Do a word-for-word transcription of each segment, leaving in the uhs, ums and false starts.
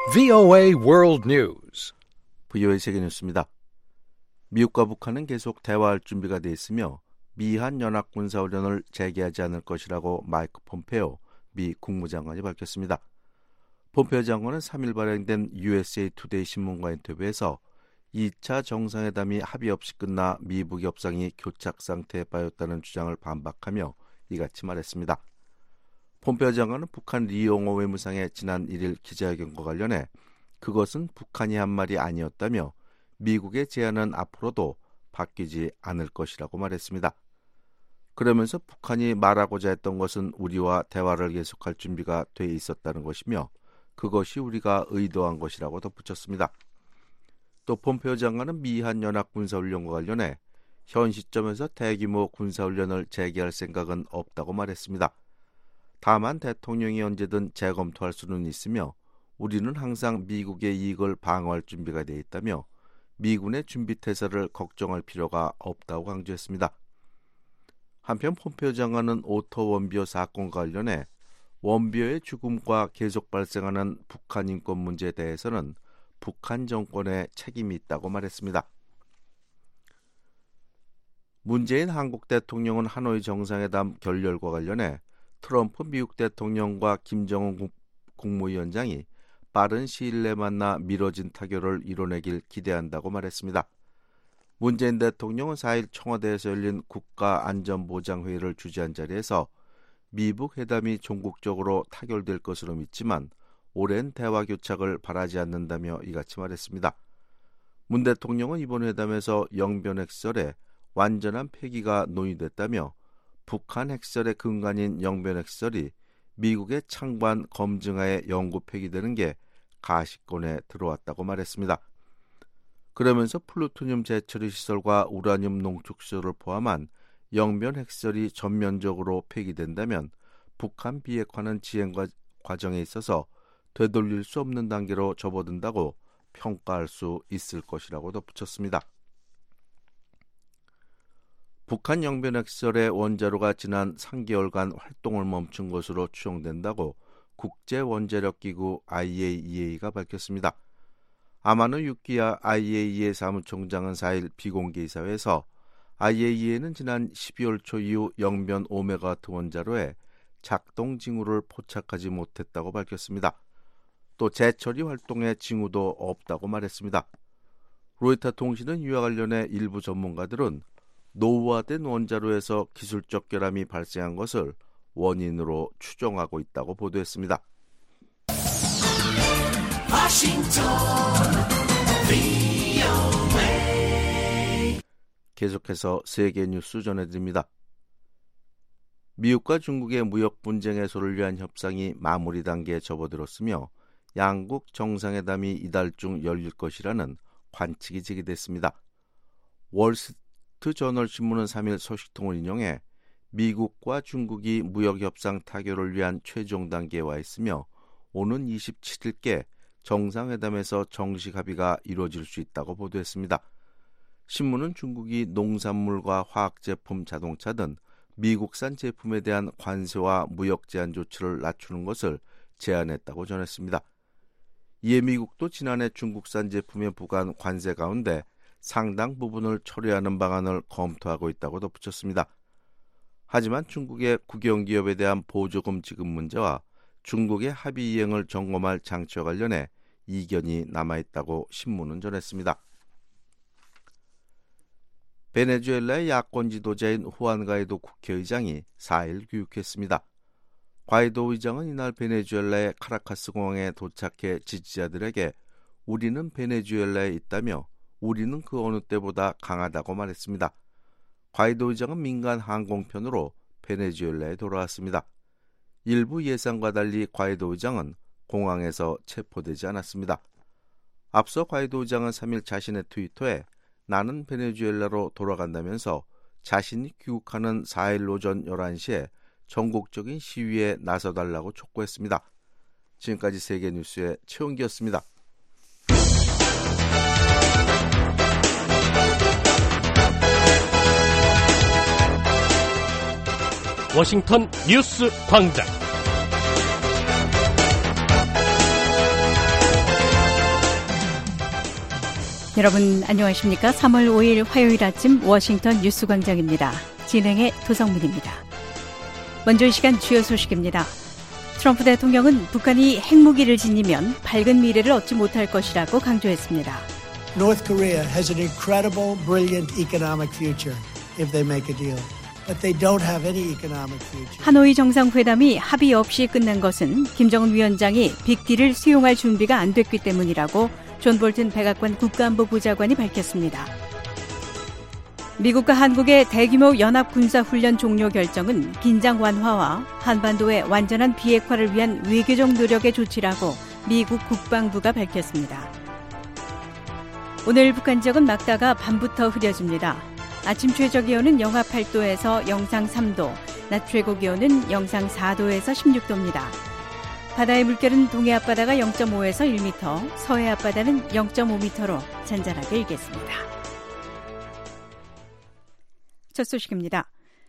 브이오에이 World News. 브이오에이 세계뉴스입니다. 미국과 북한은 계속 대화할 준비가 돼 있으며 미한 연합군사훈련을 재개하지 않을 것이라고 마이크 폼페오 미 국무장관이 밝혔습니다. 폼페오 장관은 삼 일 발행된 유에스에이 투데이 신문과 인터뷰에서 이 차 정상회담이 합의 없이 끝나 미북 협상이 교착 상태에 빠졌다는 주장을 반박하며 이같이 말했습니다. 폼페오 장관은 북한 리용호 외무상의 지난 일 일 기자회견과 관련해 그것은 북한이 한 말이 아니었다며 미국의 제안은 앞으로도 바뀌지 않을 것이라고 말했습니다. 그러면서 북한이 말하고자 했던 것은 우리와 대화를 계속할 준비가 돼 있었다는 것이며 그것이 우리가 의도한 것이라고 덧붙였습니다. 또 폼페오 장관은 미한 연합군사훈련과 관련해 현 시점에서 대규모 군사훈련을 재개할 생각은 없다고 말했습니다. 다만 대통령이 언제든 재검토할 수는 있으며 우리는 항상 미국의 이익을 방어할 준비가 돼 있다며 미군의 준비태세를 걱정할 필요가 없다고 강조했습니다. 한편 폼페오 장관은 오토 원비어 사건과 관련해 원비어의 죽음과 계속 발생하는 북한 인권 문제에 대해서는 북한 정권의 책임이 있다고 말했습니다. 문재인 한국 대통령은 하노이 정상회담 결렬과 관련해 트럼프 미국 대통령과 김정은 국무위원장이 빠른 시일 내에 만나 미뤄진 타결을 이뤄내길 기대한다고 말했습니다. 문재인 대통령은 사 일 청와대에서 열린 국가안전보장회의를 주재한 자리에서 미북 회담이 종국적으로 타결될 것으로 믿지만 오랜 대화 교착을 바라지 않는다며 이같이 말했습니다. 문 대통령은 이번 회담에서 영변 핵설의 완전한 폐기가 논의됐다며 북한 핵설의 근간인 영변 핵설이 미국의 창관 검증하에 영구 폐기되는 게 가시권에 들어왔다고 말했습니다. 그러면서 플루토늄 재처리 시설과 우라늄 농축 시설을 포함한 영변 핵설이 전면적으로 폐기된다면 북한 비핵화는 지행 과정에 있어서 되돌릴 수 없는 단계로 접어든다고 평가할 수 있을 것이라고 덧붙였습니다. 북한 영변 핵설의 원자로가 지난 삼 개월간 활동을 멈춘 것으로 추정된다고 국제원자력기구 아이에이이에이가 밝혔습니다. 아마노 유키야 아이에이이에이 사무총장은 사 일 비공개 이사회에서 아이에이이에이는 지난 십이월 초 이후 영변 오 메가와트 원자로에 작동 징후를 포착하지 못했다고 밝혔습니다. 또 재처리 활동에 징후도 없다고 말했습니다. 로이터 통신은 이와 관련해 일부 전문가들은 노후화된 원자로에서 기술적 결함이 발생한 것을 원인으로 추정하고 있다고 보도했습니다. 워싱턴 브이오에이 계속해서 세계 뉴스 전해드립니다. 미국과 중국의 무역 분쟁 해소를 위한 협상이 마무리 단계에 접어들었으며 양국 정상회담이 이달 중 열릴 것이라는 관측이 제기됐습니다. 월스트리트저널 신문은 삼 일 소식통을 인용해 미국과 중국이 무역협상 타결을 위한 최종 단계에 와 있으며 오는 이십칠 일께 정상회담에서 정식 합의가 이루어질 수 있다고 보도했습니다. 신문은 중국이 농산물과 화학제품, 자동차 등 미국산 제품에 대한 관세와 무역 제한 조치를 낮추는 것을 제안했다고 전했습니다. 이에 미국도 지난해 중국산 제품에 부과한 관세 가운데 상당 부분을 처리하는 방안을 검토하고 있다고 덧붙였습니다. 하지만 중국의 국영기업에 대한 보조금 지급 문제와 중국의 합의 이행을 점검할 장치와 관련해 이견이 남아있다고 신문은 전했습니다. 베네수엘라의 야권 지도자인 후안 가이도 국회의장이 사 일 귀국했습니다. 가이도 의장은 이날 베네수엘라의 카라카스 공항에 도착해 지지자들에게 우리는 베네수엘라에 있다며 우리는 그 어느 때보다 강하다고 말했습니다. 가이도 의장은 민간 항공편으로 베네수엘라에 돌아왔습니다. 일부 예상과 달리 가이도 의장은 공항에서 체포되지 않았습니다. 앞서 가이도 의장은 삼 일 자신의 트위터에 나는 베네수엘라로 돌아간다면서 자신이 귀국하는 사 일 오전 열한 시에 전국적인 시위에 나서달라고 촉구했습니다. 지금까지 세계뉴스의 최원기였습니다. 워싱턴 뉴스 광장 여러분 안녕하십니까? 삼월 오일 화요일 아침 워싱턴 뉴스광장입니다. 진행의 도성문입니다. 먼저 이 시간 주요 소식입니다. 트럼프 대통령은 북한이 핵무기를 지니면 밝은 미래를 얻지 못할 것이라고 강조했습니다. North Korea has an incredible, brilliant economic future if they make a deal. But they don't have any economic future. 하노이 정상회담이 합의 없이 끝난 것은 김정은 위원장이 빅딜을 수용할 준비가 안 됐기 때문이라고 존 볼튼 백악관 국가안보 보좌관이 밝혔습니다. 미국과 한국의 대규모 연합군사훈련 종료 결정은 긴장 완화와 한반도의 완전한 비핵화를 위한 외교적 노력의 조치라고 미국 국방부가 밝혔습니다. 오늘 북한 지역은 막다가 밤부터 흐려집니다. 아침 최저기온은 영하 팔 도에서 영상 삼 도, 낮 최고기온은 영상 사 도에서 십육 도입니다. 바다의 물결은 동해 앞바다가 영 점 오에서 일 미터, 서해 앞바다는 영 점 오 미터로 잔잔하게 일겠습니다. 첫 소식입니다.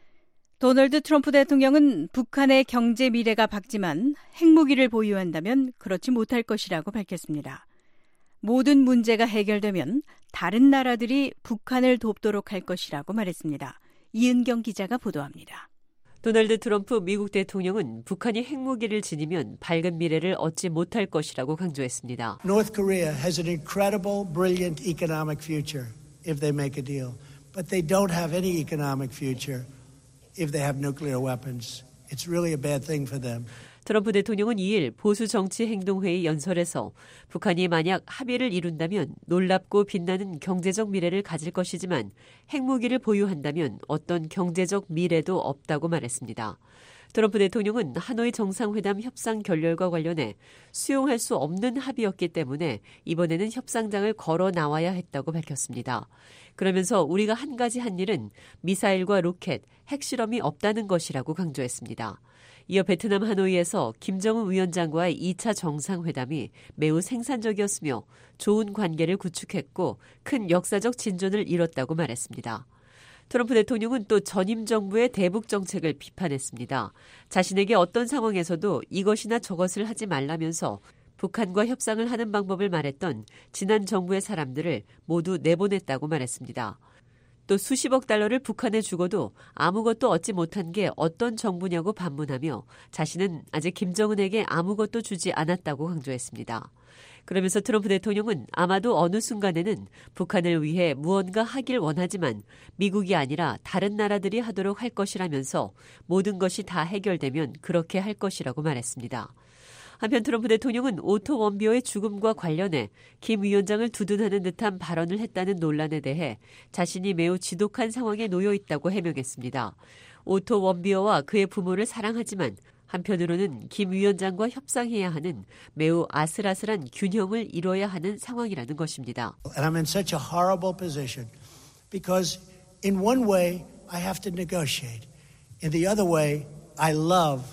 도널드 트럼프 대통령은 북한의 경제 미래가 밝지만 핵무기를 보유한다면 그렇지 못할 것이라고 밝혔습니다. 모든 문제가 해결되면 다른 나라들이 북한을 돕도록 할 것이라고 말했습니다. 이은경 기자가 보도합니다. 도널드 트럼프 미국 대통령은 북한이 핵무기를 지니면 밝은 미래를 얻지 못할 것이라고 강조했습니다. North Korea has an incredible, brilliant economic future if they make a deal. But they don't have any economic future if they have nuclear weapons. It's really a bad thing for them. 트럼프 대통령은 이일 보수정치행동회의 연설에서 북한이 만약 합의를 이룬다면 놀랍고 빛나는 경제적 미래를 가질 것이지만 핵무기를 보유한다면 어떤 경제적 미래도 없다고 말했습니다. 트럼프 대통령은 하노이 정상회담 협상 결렬과 관련해 수용할 수 없는 합의였기 때문에 이번에는 협상장을 걸어 나와야 했다고 밝혔습니다. 그러면서 우리가 한 가지 한 일은 미사일과 로켓, 핵실험이 없다는 것이라고 강조했습니다. 이어 베트남 하노이에서 김정은 위원장과의 이 차 정상회담이 매우 생산적이었으며 좋은 관계를 구축했고 큰 역사적 진전을 이뤘다고 말했습니다. 트럼프 대통령은 또 전임 정부의 대북 정책을 비판했습니다. 자신에게 어떤 상황에서도 이것이나 저것을 하지 말라면서 북한과 협상을 하는 방법을 말했던 지난 정부의 사람들을 모두 내보냈다고 말했습니다. 또 수십억 달러를 북한에 주고도 아무것도 얻지 못한 게 어떤 정부냐고 반문하며 자신은 아직 김정은에게 아무것도 주지 않았다고 강조했습니다. 그러면서 트럼프 대통령은 아마도 어느 순간에는 북한을 위해 무언가 하길 원하지만 미국이 아니라 다른 나라들이 하도록 할 것이라면서 모든 것이 다 해결되면 그렇게 할 것이라고 말했습니다. 한편 트럼프 대통령은 오토 원비어의 죽음과 관련해 김 위원장을 두둔하는 듯한 발언을 했다는 논란에 대해 자신이 매우 지독한 상황에 놓여 있다고 해명했습니다. 오토 원비어와 그의 부모를 사랑하지만 한편으로는 김 위원장과 협상해야 하는 매우 아슬아슬한 균형을 이뤄야 하는 상황이라는 것입니다. And I'm in such a horrible position because in one way I have to negotiate. In the other way I love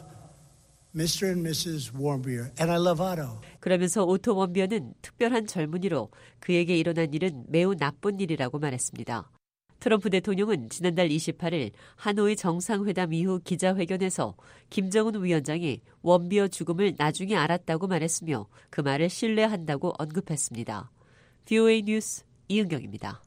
미스터 and 미세스 Warmbier, and I love Otto. 그러면서 오토 원비어는 특별한 젊은이로 그에게 일어난 일은 매우 나쁜 일이라고 말했습니다. 트럼프 대통령은 지난달 이십팔일 하노이 정상회담 이후 기자회견에서 김정은 위원장이 원비어 죽음을 나중에 알았다고 말했으며 그 말을 신뢰한다고 언급했습니다. 브이오에이 뉴스 이은경입니다.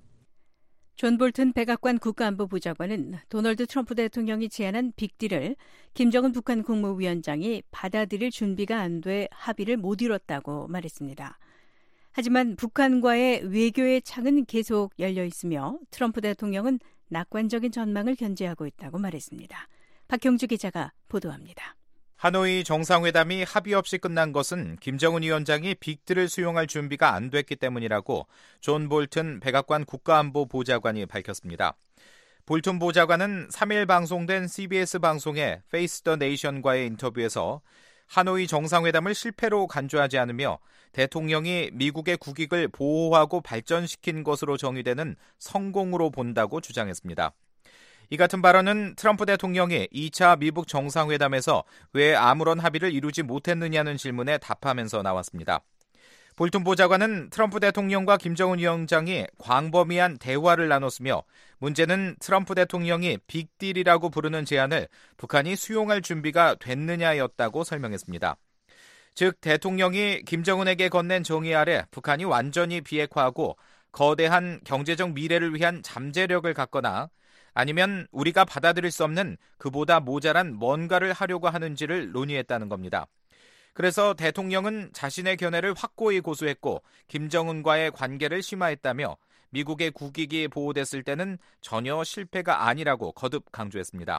존 볼튼 백악관 국가안보 보좌관은 도널드 트럼프 대통령이 제안한 빅딜을 김정은 북한 국무위원장이 받아들일 준비가 안 돼 합의를 못 이뤘다고 말했습니다. 하지만 북한과의 외교의 창은 계속 열려 있으며 트럼프 대통령은 낙관적인 전망을 견지하고 있다고 말했습니다. 박형주 기자가 보도합니다. 하노이 정상회담이 합의 없이 끝난 것은 김정은 위원장이 빅딜을 수용할 준비가 안 됐기 때문이라고 존 볼튼 백악관 국가안보 보좌관이 밝혔습니다. 볼튼 보좌관은 삼일 방송된 씨비에스 방송의 페이스 더 네이션과의 인터뷰에서 하노이 정상회담을 실패로 간주하지 않으며 대통령이 미국의 국익을 보호하고 발전시킨 것으로 정의되는 성공으로 본다고 주장했습니다. 이 같은 발언은 트럼프 대통령이 이 차 미북 정상회담에서 왜 아무런 합의를 이루지 못했느냐는 질문에 답하면서 나왔습니다. 볼튼 보좌관은 트럼프 대통령과 김정은 위원장이 광범위한 대화를 나눴으며 문제는 트럼프 대통령이 빅딜이라고 부르는 제안을 북한이 수용할 준비가 됐느냐였다고 설명했습니다. 즉 대통령이 김정은에게 건넨 정의 아래 북한이 완전히 비핵화하고 거대한 경제적 미래를 위한 잠재력을 갖거나 아니면 우리가 받아들일 수 없는 그보다 모자란 뭔가를 하려고 하는지를 논의했다는 겁니다. 그래서 대통령은 자신의 견해를 확고히 고수했고 김정은과의 관계를 심화했다며 미국의 국익이 보호됐을 때는 전혀 실패가 아니라고 거듭 강조했습니다.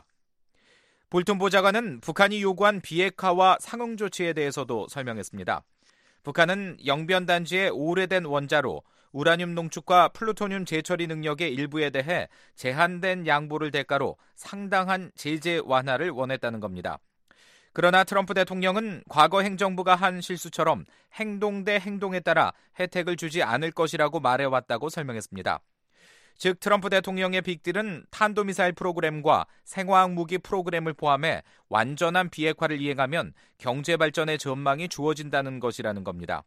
볼튼 보좌관은 북한이 요구한 비핵화와 상응 조치에 대해서도 설명했습니다. 북한은 영변단지의 오래된 원자로 우라늄 농축과 플루토늄 재처리 능력의 일부에 대해 제한된 양보를 대가로 상당한 제재 완화를 원했다는 겁니다. 그러나 트럼프 대통령은 과거 행정부가 한 실수처럼 행동 대 행동에 따라 혜택을 주지 않을 것이라고 말해왔다고 설명했습니다. 즉 트럼프 대통령의 빅딜은 탄도미사일 프로그램과 생화학 무기 프로그램을 포함해 완전한 비핵화를 이행하면 경제 발전의 전망이 주어진다는 것이라는 겁니다.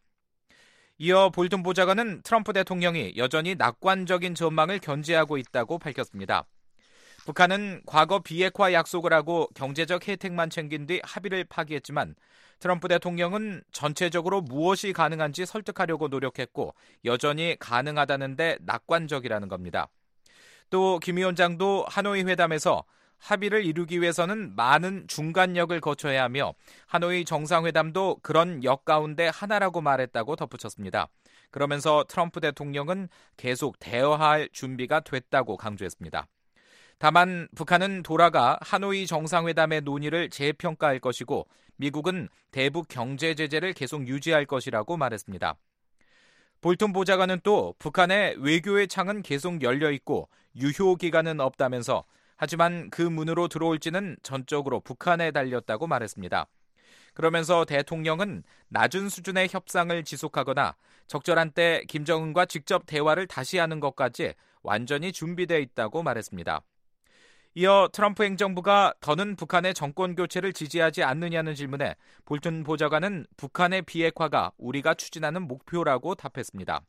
이어 볼튼 보좌관은 트럼프 대통령이 여전히 낙관적인 전망을 견지하고 있다고 밝혔습니다. 북한은 과거 비핵화 약속을 하고 경제적 혜택만 챙긴 뒤 합의를 파기했지만 트럼프 대통령은 전체적으로 무엇이 가능한지 설득하려고 노력했고 여전히 가능하다는데 낙관적이라는 겁니다. 또 김 위원장도 하노이 회담에서 합의를 이루기 위해서는 많은 중간역을 거쳐야 하며 하노이 정상회담도 그런 역 가운데 하나라고 말했다고 덧붙였습니다. 그러면서 트럼프 대통령은 계속 대화할 준비가 됐다고 강조했습니다. 다만 북한은 돌아가 하노이 정상회담의 논의를 재평가할 것이고 미국은 대북 경제 제재를 계속 유지할 것이라고 말했습니다. 볼튼 보좌관은 또 북한의 외교의 창은 계속 열려 있고 유효 기간은 없다면서 하지만 그 문으로 들어올지는 전적으로 북한에 달렸다고 말했습니다. 그러면서 대통령은 낮은 수준의 협상을 지속하거나 적절한 때 김정은과 직접 대화를 다시 하는 것까지 완전히 준비되어 있다고 말했습니다. 이어 트럼프 행정부가 더는 북한의 정권 교체를 지지하지 않느냐는 질문에 볼튼 보좌관은 북한의 비핵화가 우리가 추진하는 목표라고 답했습니다.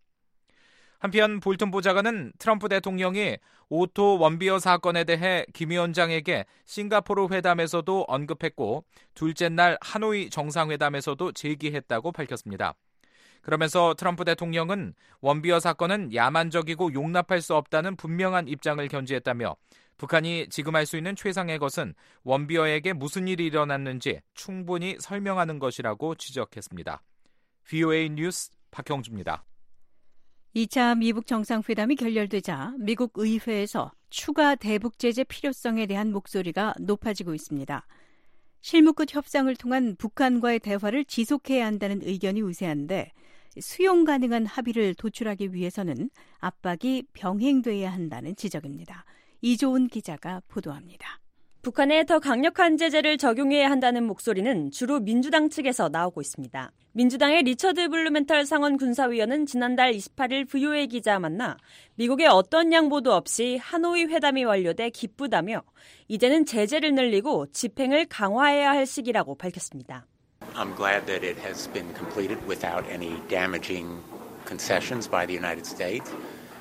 한편 볼튼 보좌관은 트럼프 대통령이 오토 원비어 사건에 대해 김 위원장에게 싱가포르 회담에서도 언급했고 둘째 날 하노이 정상회담에서도 제기했다고 밝혔습니다. 그러면서 트럼프 대통령은 원비어 사건은 야만적이고 용납할 수 없다는 분명한 입장을 견지했다며 북한이 지금 할 수 있는 최상의 것은 원비어에게 무슨 일이 일어났는지 충분히 설명하는 것이라고 지적했습니다. 브이오에이 뉴스 박형주입니다. 이 차 미북 정상회담이 결렬되자 미국 의회에서 추가 대북 제재 필요성에 대한 목소리가 높아지고 있습니다. 실무 끝 협상을 통한 북한과의 대화를 지속해야 한다는 의견이 우세한데 수용 가능한 합의를 도출하기 위해서는 압박이 병행돼야 한다는 지적입니다. 이조은 기자가 보도합니다. 북한에 더 강력한 제재를 적용해야 한다는 목소리는 주로 민주당 측에서 나오고 있습니다. 민주당의 리처드 블루멘탈 상원 군사위원은 지난달 이십팔일 브이오에이 기자 만나 미국의 어떤 양보도 없이 하노이 회담이 완료돼 기쁘다며 이제는 제재를 늘리고 집행을 강화해야 할 시기라고 밝혔습니다. I'm glad that it has been completed without any damaging concessions by the United States.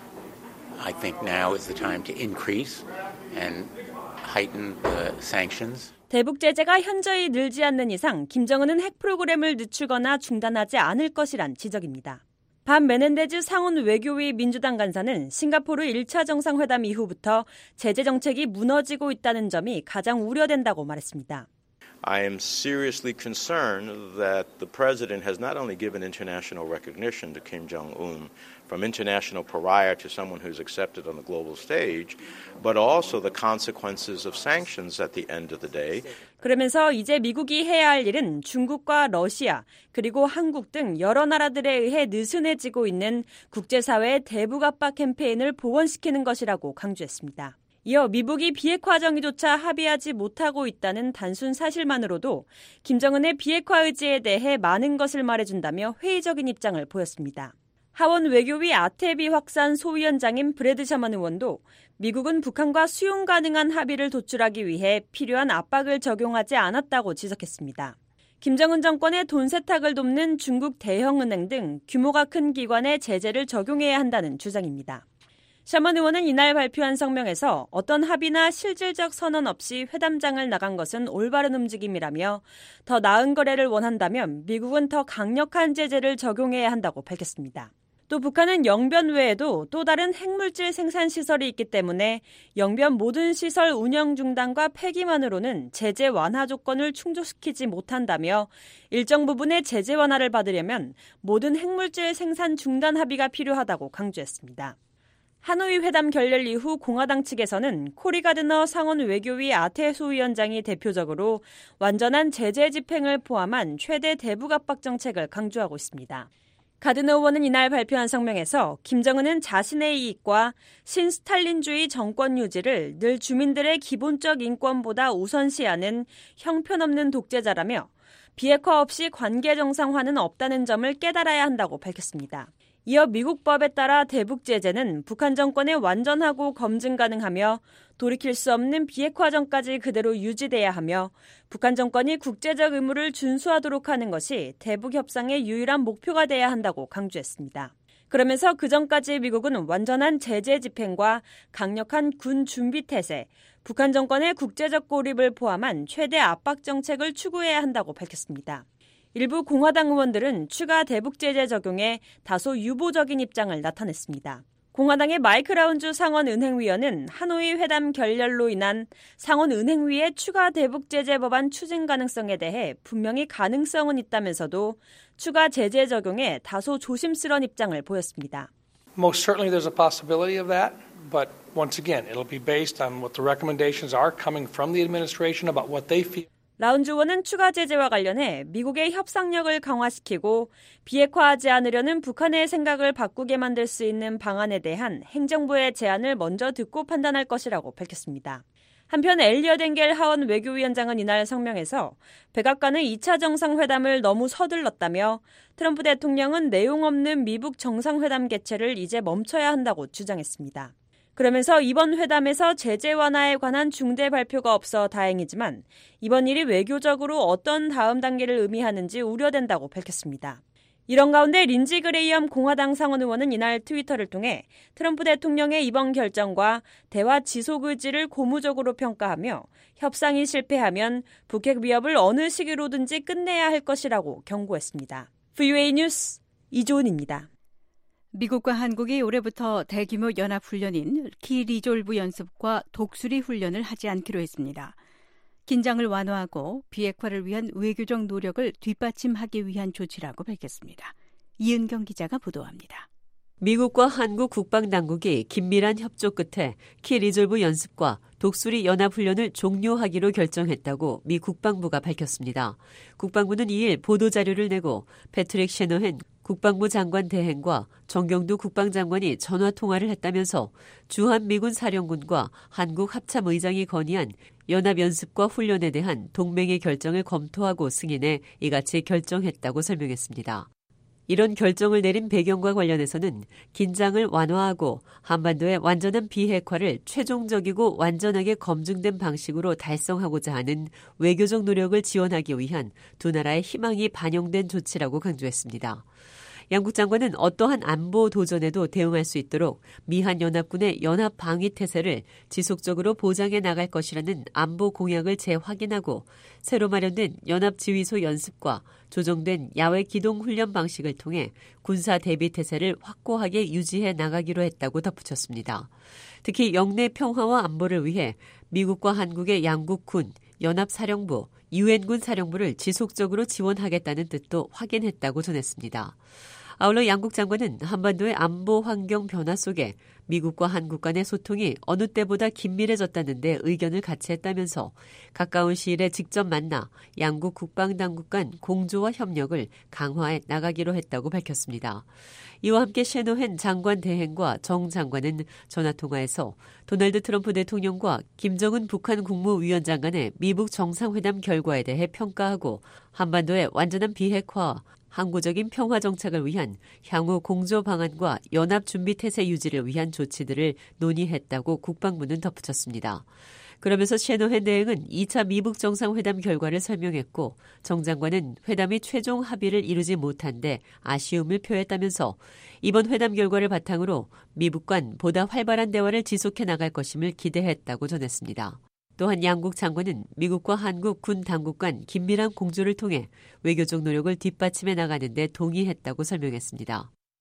I think now is the time to increase and heighten the sanctions. 대북 제재가 현저히 늘지 않는 이상 김정은은 핵 프로그램을 늦추거나 중단하지 않을 것이란 지적입니다. 반 메넨데즈 상원 외교위 민주당 간사는 싱가포르 일 차 정상회담 이후부터 제재 정책이 무너지고 있다는 점이 가장 우려된다고 말했습니다. I am seriously concerned that the president has not only given international recognition to Kim Jong-un from international pariah to someone who's accepted on the global stage, but also the consequences of sanctions at the end of the day. 그러면서 이제 미국이 해야 할 일은 중국과 러시아 그리고 한국 등 여러 나라들에 의해 느슨해지고 있는 국제사회의 대북 압박 캠페인을 복원시키는 것이라고 강조했습니다. 이어 미북이 비핵화 정의조차 합의하지 못하고 있다는 단순 사실만으로도 김정은의 비핵화 의지에 대해 많은 것을 말해준다며 회의적인 입장을 보였습니다. 하원 외교위 아태비 확산 소위원장인 브래드 셔먼 의원도 미국은 북한과 수용 가능한 합의를 도출하기 위해 필요한 압박을 적용하지 않았다고 지적했습니다. 김정은 정권의 돈 세탁을 돕는 중국 대형은행 등 규모가 큰 기관에 제재를 적용해야 한다는 주장입니다. 셔먼 의원은 이날 발표한 성명에서 어떤 합의나 실질적 선언 없이 회담장을 나간 것은 올바른 움직임이라며 더 나은 거래를 원한다면 미국은 더 강력한 제재를 적용해야 한다고 밝혔습니다. 또 북한은 영변 외에도 또 다른 핵물질 생산 시설이 있기 때문에 영변 모든 시설 운영 중단과 폐기만으로는 제재 완화 조건을 충족시키지 못한다며 일정 부분의 제재 완화를 받으려면 모든 핵물질 생산 중단 합의가 필요하다고 강조했습니다. 하노이 회담 결렬 이후 공화당 측에서는 코리 가드너 상원 외교위 아테소 위원장이 대표적으로 완전한 제재 집행을 포함한 최대 대북 압박 정책을 강조하고 있습니다. 가드너 의원은 이날 발표한 성명에서 김정은은 자신의 이익과 신스탈린주의 정권 유지를 늘 주민들의 기본적 인권보다 우선시하는 형편없는 독재자라며 비핵화 없이 관계 정상화는 없다는 점을 깨달아야 한다고 밝혔습니다. 이어 미국 법에 따라 대북 제재는 북한 정권에 완전하고 검증 가능하며 돌이킬 수 없는 비핵화전까지 그대로 유지돼야 하며 북한 정권이 국제적 의무를 준수하도록 하는 것이 대북 협상의 유일한 목표가 돼야 한다고 강조했습니다. 그러면서 그전까지 미국은 완전한 제재 집행과 강력한 군 준비 태세, 북한 정권의 국제적 고립을 포함한 최대 압박 정책을 추구해야 한다고 밝혔습니다. 일부 공화당 의원들은 추가 대북 제재 적용에 다소 유보적인 입장을 나타냈습니다. 공화당의 마이크 라운주 상원은행위원은 하노이 회담 결렬로 인한 상원은행위의 추가 대북 제재 법안 추진 가능성에 대해 분명히 가능성은 있다면서도 추가 제재 적용에 다소 조심스러운 입장을 보였습니다. Most certainly there's a possibility of that, but once again, it'll be based on what the recommendations are coming from the administration about what they feel. 라운주 의원은 추가 제재와 관련해 미국의 협상력을 강화시키고 비핵화하지 않으려는 북한의 생각을 바꾸게 만들 수 있는 방안에 대한 행정부의 제안을 먼저 듣고 판단할 것이라고 밝혔습니다. 한편 엘리엇 엥겔 하원 외교위원장은 이날 성명에서 백악관의 이 차 정상회담을 너무 서둘렀다며 트럼프 대통령은 내용 없는 미북 정상회담 개최를 이제 멈춰야 한다고 주장했습니다. 그러면서 이번 회담에서 제재 완화에 관한 중대 발표가 없어 다행이지만 이번 일이 외교적으로 어떤 다음 단계를 의미하는지 우려된다고 밝혔습니다. 이런 가운데 린지 그레이엄 공화당 상원 의원은 이날 트위터를 통해 트럼프 대통령의 이번 결정과 대화 지속 의지를 고무적으로 평가하며 협상이 실패하면 북핵 위협을 어느 시기로든지 끝내야 할 것이라고 경고했습니다. 브이오에이 뉴스 이조은입니다. 미국과 한국이 올해부터 대규모 연합훈련인 키 리졸브 연습과 독수리 훈련을 하지 않기로 했습니다. 긴장을 완화하고 비핵화를 위한 외교적 노력을 뒷받침하기 위한 조치라고 밝혔습니다. 이은경 기자가 보도합니다. 미국과 한국 국방당국이 긴밀한 협조 끝에 키 리졸브 연습과 독수리 연합훈련을 종료하기로 결정했다고 미 국방부가 밝혔습니다. 국방부는 이일 보도자료를 내고 패트릭 셰너헨 국방부 장관 대행과 정경두 국방장관이 전화통화를 했다면서 주한미군 사령군과 한국 합참의장이 건의한 연합연습과 훈련에 대한 동맹의 결정을 검토하고 승인해 이같이 결정했다고 설명했습니다. 이런 결정을 내린 배경과 관련해서는 긴장을 완화하고 한반도의 완전한 비핵화를 최종적이고 완전하게 검증된 방식으로 달성하고자 하는 외교적 노력을 지원하기 위한 두 나라의 희망이 반영된 조치라고 강조했습니다. 양국 장관은 어떠한 안보 도전에도 대응할 수 있도록 미한 연합군의 연합 방위 태세를 지속적으로 보장해 나갈 것이라는 안보 공약을 재확인하고 새로 마련된 연합지휘소 연습과 조정된 야외 기동 훈련 방식을 통해 군사 대비 태세를 확고하게 유지해 나가기로 했다고 덧붙였습니다. 특히 영내 평화와 안보를 위해 미국과 한국의 양국 군, 연합사령부, 유엔군 사령부를 지속적으로 지원하겠다는 뜻도 확인했다고 전했습니다. 아울러 양국 장관은 한반도의 안보 환경 변화 속에 미국과 한국 간의 소통이 어느 때보다 긴밀해졌다는 데 의견을 같이 했다면서 가까운 시일에 직접 만나 양국 국방당국 간 공조와 협력을 강화해 나가기로 했다고 밝혔습니다. 이와 함께 셰너헨 장관 대행과 정 장관은 전화통화에서 도널드 트럼프 대통령과 김정은 북한 국무위원장 간의 미북 정상회담 결과에 대해 평가하고 한반도의 완전한 비핵화, 항구적인 평화 정착을 위한 향후 공조 방안과 연합 준비 태세 유지를 위한 조치들을 논의했다고 국방부는 덧붙였습니다. 그러면서 셰너헨 대행은 이 차 미북 정상회담 결과를 설명했고 정 장관은 회담이 최종 합의를 이루지 못한 데 아쉬움을 표했다면서 이번 회담 결과를 바탕으로 미북 간 보다 활발한 대화를 지속해 나갈 것임을 기대했다고 전했습니다. 또한 양국 장관은 미국과 한국 군 당국 간 긴밀한 공조를 통해 외교적 노력을 뒷받침해 나가는 데 동의했다고 설명했습니다.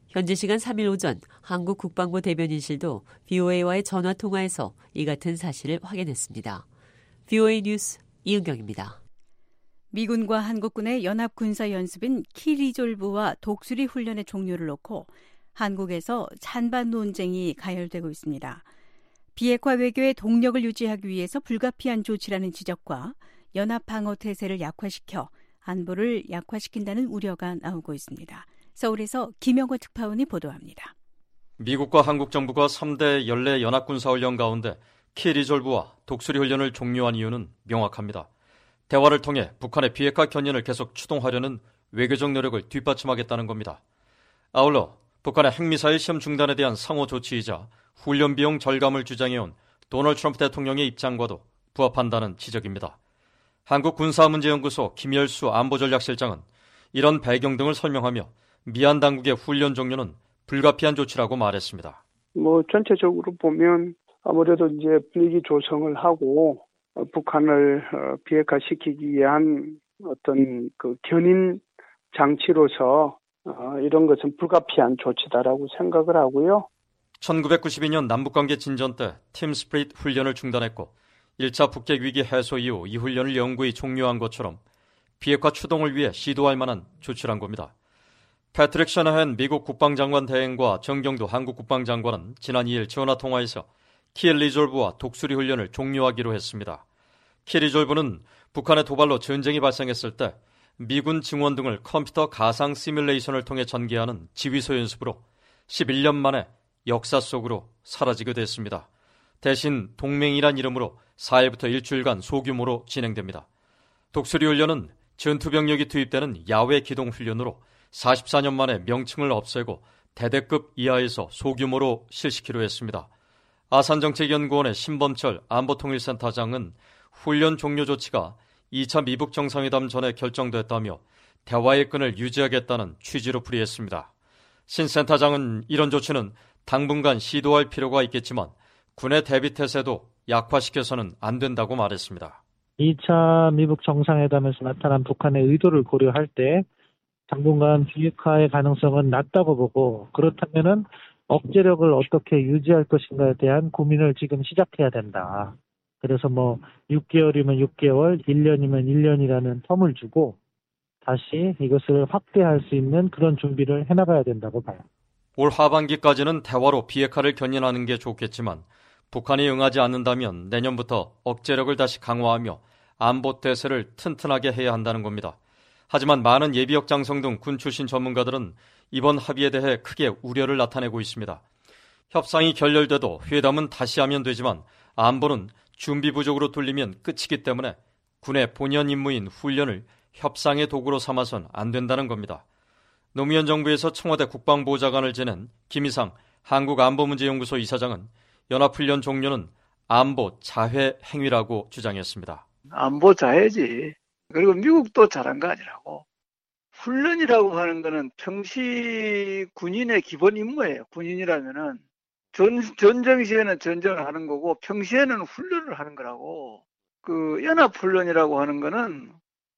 현지 시간 삼 일 오전 한국 국방부 대변인실도 브이오에이와의 전화통화에서 이 같은 사실을 확인했습니다. 브이오에이 뉴스 이은경입니다. 미군과 한국군의 연합군사연습인 키리졸브와 독수리 훈련의 종료를 놓고 한국에서 찬반 논쟁이 가열되고 있습니다. 비핵화 외교의 동력을 유지하기 위해서 불가피한 조치라는 지적과 연합방어태세를 약화시켜 안보를 약화시킨다는 우려가 나오고 있습니다. 서울에서 김영호 특파원이 보도합니다. 미국과 한국 정부가 삼 대 연례 연합군사훈련 가운데 키리졸브와 독수리 훈련을 종료한 이유는 명확합니다. 대화를 통해 북한의 비핵화 견인을 계속 추동하려는 외교적 노력을 뒷받침하겠다는 겁니다. 아울러 북한의 핵미사일 시험 중단에 대한 상호 조치이자 훈련 비용 절감을 주장해온 도널드 트럼프 대통령의 입장과도 부합한다는 지적입니다. 한국군사문제연구소 김열수 안보전략실장은 이런 배경 등을 설명하며 미얀 당국의 훈련 종료는 불가피한 조치라고 말했습니다. 뭐 전체적으로 보면 아무래도 이제 분위기 조성을 하고 북한을 비핵화시키기 위한 어떤 그 견인 장치로서 이런 것은 불가피한 조치다라고 생각을 하고요. 천구백구십이 년 남북관계 진전 때 팀 스프릿 훈련을 중단했고 일 차 북핵 위기 해소 이후 이 훈련을 영구히 종료한 것처럼 비핵화 추동을 위해 시도할 만한 조치란 겁니다. 패트릭 셔너헨 미국 국방장관 대행과 정경두 한국 국방장관은 지난 이 일 전화통화에서 키리졸브와 독수리 훈련을 종료하기로 했습니다. 키리졸브는 북한의 도발로 전쟁이 발생했을 때 미군 증원 등을 컴퓨터 가상 시뮬레이션을 통해 전개하는 지휘소 연습으로 십일 년 만에 역사 속으로 사라지게 됐습니다. 대신 동맹이란 이름으로 사 일부터 일주일간 소규모로 진행됩니다. 독수리 훈련은 전투병력이 투입되는 야외 기동 훈련으로 사십사 년 만에 명칭을 없애고 대대급 이하에서 소규모로 실시키로 했습니다. 아산정책연구원의 신범철 안보통일센터장은 훈련 종료 조치가 이 차 미북 정상회담 전에 결정됐다며 대화의 끈을 유지하겠다는 취지로 풀이했습니다. 신 센터장은 이런 조치는 당분간 시도할 필요가 있겠지만 군의 대비태세도 약화시켜서는 안 된다고 말했습니다. 이 차 미북 정상회담에서 나타난 북한의 의도를 고려할 때 당분간 비핵화의 가능성은 낮다고 보고 그렇다면은 억제력을 어떻게 유지할 것인가에 대한 고민을 지금 시작해야 된다. 그래서 뭐 육 개월이면 육 개월, 일 년이면 일 년이라는 텀을 주고 다시 이것을 확대할 수 있는 그런 준비를 해나가야 된다고 봐요. 올 하반기까지는 대화로 비핵화를 견인하는 게 좋겠지만 북한이 응하지 않는다면 내년부터 억제력을 다시 강화하며 안보 태세를 튼튼하게 해야 한다는 겁니다. 하지만 많은 예비역 장성 등 군 출신 전문가들은 이번 합의에 대해 크게 우려를 나타내고 있습니다. 협상이 결렬돼도 회담은 다시 하면 되지만 안보는 준비 부족으로 돌리면 끝이기 때문에 군의 본연 임무인 훈련을 협상의 도구로 삼아선 안 된다는 겁니다. 노무현 정부에서 청와대 국방보좌관을 지낸 김희상 한국안보문제연구소 이사장은 연합훈련 종료는 안보 자해 행위라고 주장했습니다. 안보 자해지. 그리고 미국도 잘한 거 아니라고. 훈련이라고 하는 거는 평시 군인의 기본 임무예요. 군인이라면은 전, 전쟁 시에는 전쟁을 하는 거고 평시에는 훈련을 하는 거라고. 그 연합훈련이라고 하는 거는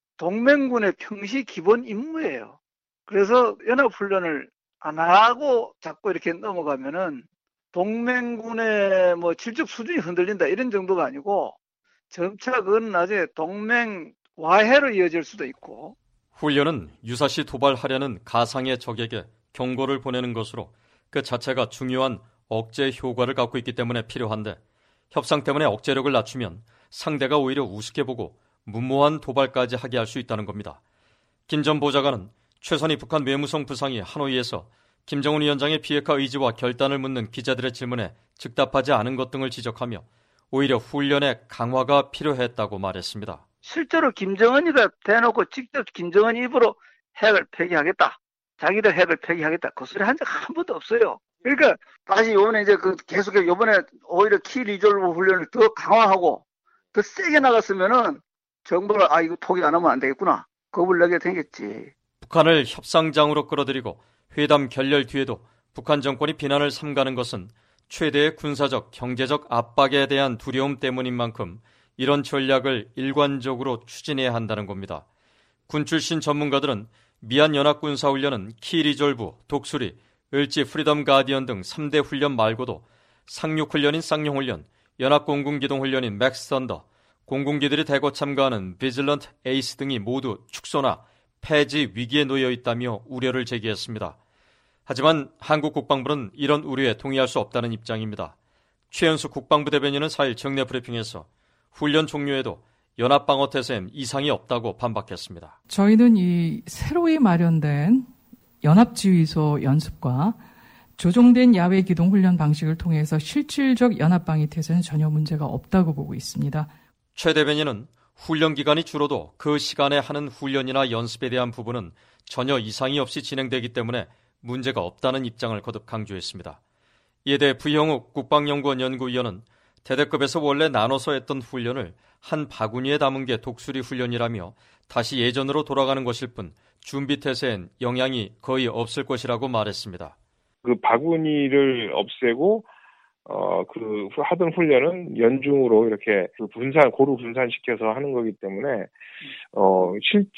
동맹군의 평시 기본 임무예요. 그래서 연합훈련을 안 하고 자꾸 이렇게 넘어가면은 동맹군의 뭐 질적 수준이 흔들린다 이런 정도가 아니고 점차 그건 나중에 동맹 와해로 이어질 수도 있고. 훈련은 유사시 도발하려는 가상의 적에게 경고를 보내는 것으로 그 자체가 중요한 억제 효과를 갖고 있기 때문에 필요한데 협상 때문에 억제력을 낮추면 상대가 오히려 우습게 보고 무모한 도발까지 하게 할 수 있다는 겁니다. 김 전 보좌관은 최선희 북한 외무성 부상이 하노이에서 김정은 위원장의 비핵화 의지와 결단을 묻는 기자들의 질문에 즉답하지 않은 것 등을 지적하며 오히려 훈련의 강화가 필요했다고 말했습니다. 실제로 김정은이가 대놓고 직접 김정은 입으로 핵을 폐기하겠다. 자기들 핵을 폐기하겠다. 그 소리 한 적 한 번도 없어요. 그러니까 다시 요번에 이제 그 계속 요번에 오히려 키 리졸브 훈련을 더 강화하고 더 세게 나갔으면은 정부가 아 이거 포기 안 하면 안 되겠구나. 겁을 내게 되겠지. 북한을 협상장으로 끌어들이고 회담 결렬 뒤에도 북한 정권이 비난을 삼가는 것은 최대의 군사적, 경제적 압박에 대한 두려움 때문인 만큼 이런 전략을 일관적으로 추진해야 한다는 겁니다. 군 출신 전문가들은 미얀 연합군사훈련은 키 리졸브, 독수리, 을지 프리덤 가디언 등 삼 대 훈련 말고도 상륙훈련인 쌍용훈련, 연합공군기동훈련인 맥스썬더, 공군기들이 대거 참가하는 비질런트 에이스 등이 모두 축소나 폐지 위기에 놓여 있다며 우려를 제기했습니다. 하지만 한국 국방부는 이런 우려에 동의할 수 없다는 입장입니다. 최연수 국방부 대변인은 사 일 정례 브리핑에서 훈련 종료에도 연합방어태세엔 이상이 없다고 반박했습니다. 저희는 이 새로이 마련된 연합지휘소 연습과 조정된 야외 기동 훈련 방식을 통해서 실질적 연합방위 태세는 전혀 문제가 없다고 보고 있습니다. 최 대변인은 훈련 기간이 줄어도 그 시간에 하는 훈련이나 연습에 대한 부분은 전혀 이상이 없이 진행되기 때문에 문제가 없다는 입장을 거듭 강조했습니다. 이에 대해 부형욱 국방연구원 연구위원은 대대급에서 원래 나눠서 했던 훈련을 한 바구니에 담은 게 독수리 훈련이라며 다시 예전으로 돌아가는 것일 뿐 준비 태세엔 영향이 거의 없을 것이라고 말했습니다. 그 바구니를 없애고 어, 그 하던 훈련은 연중으로 이렇게 그 분산 고루 분산시켜서 하는 거기 때문에 어,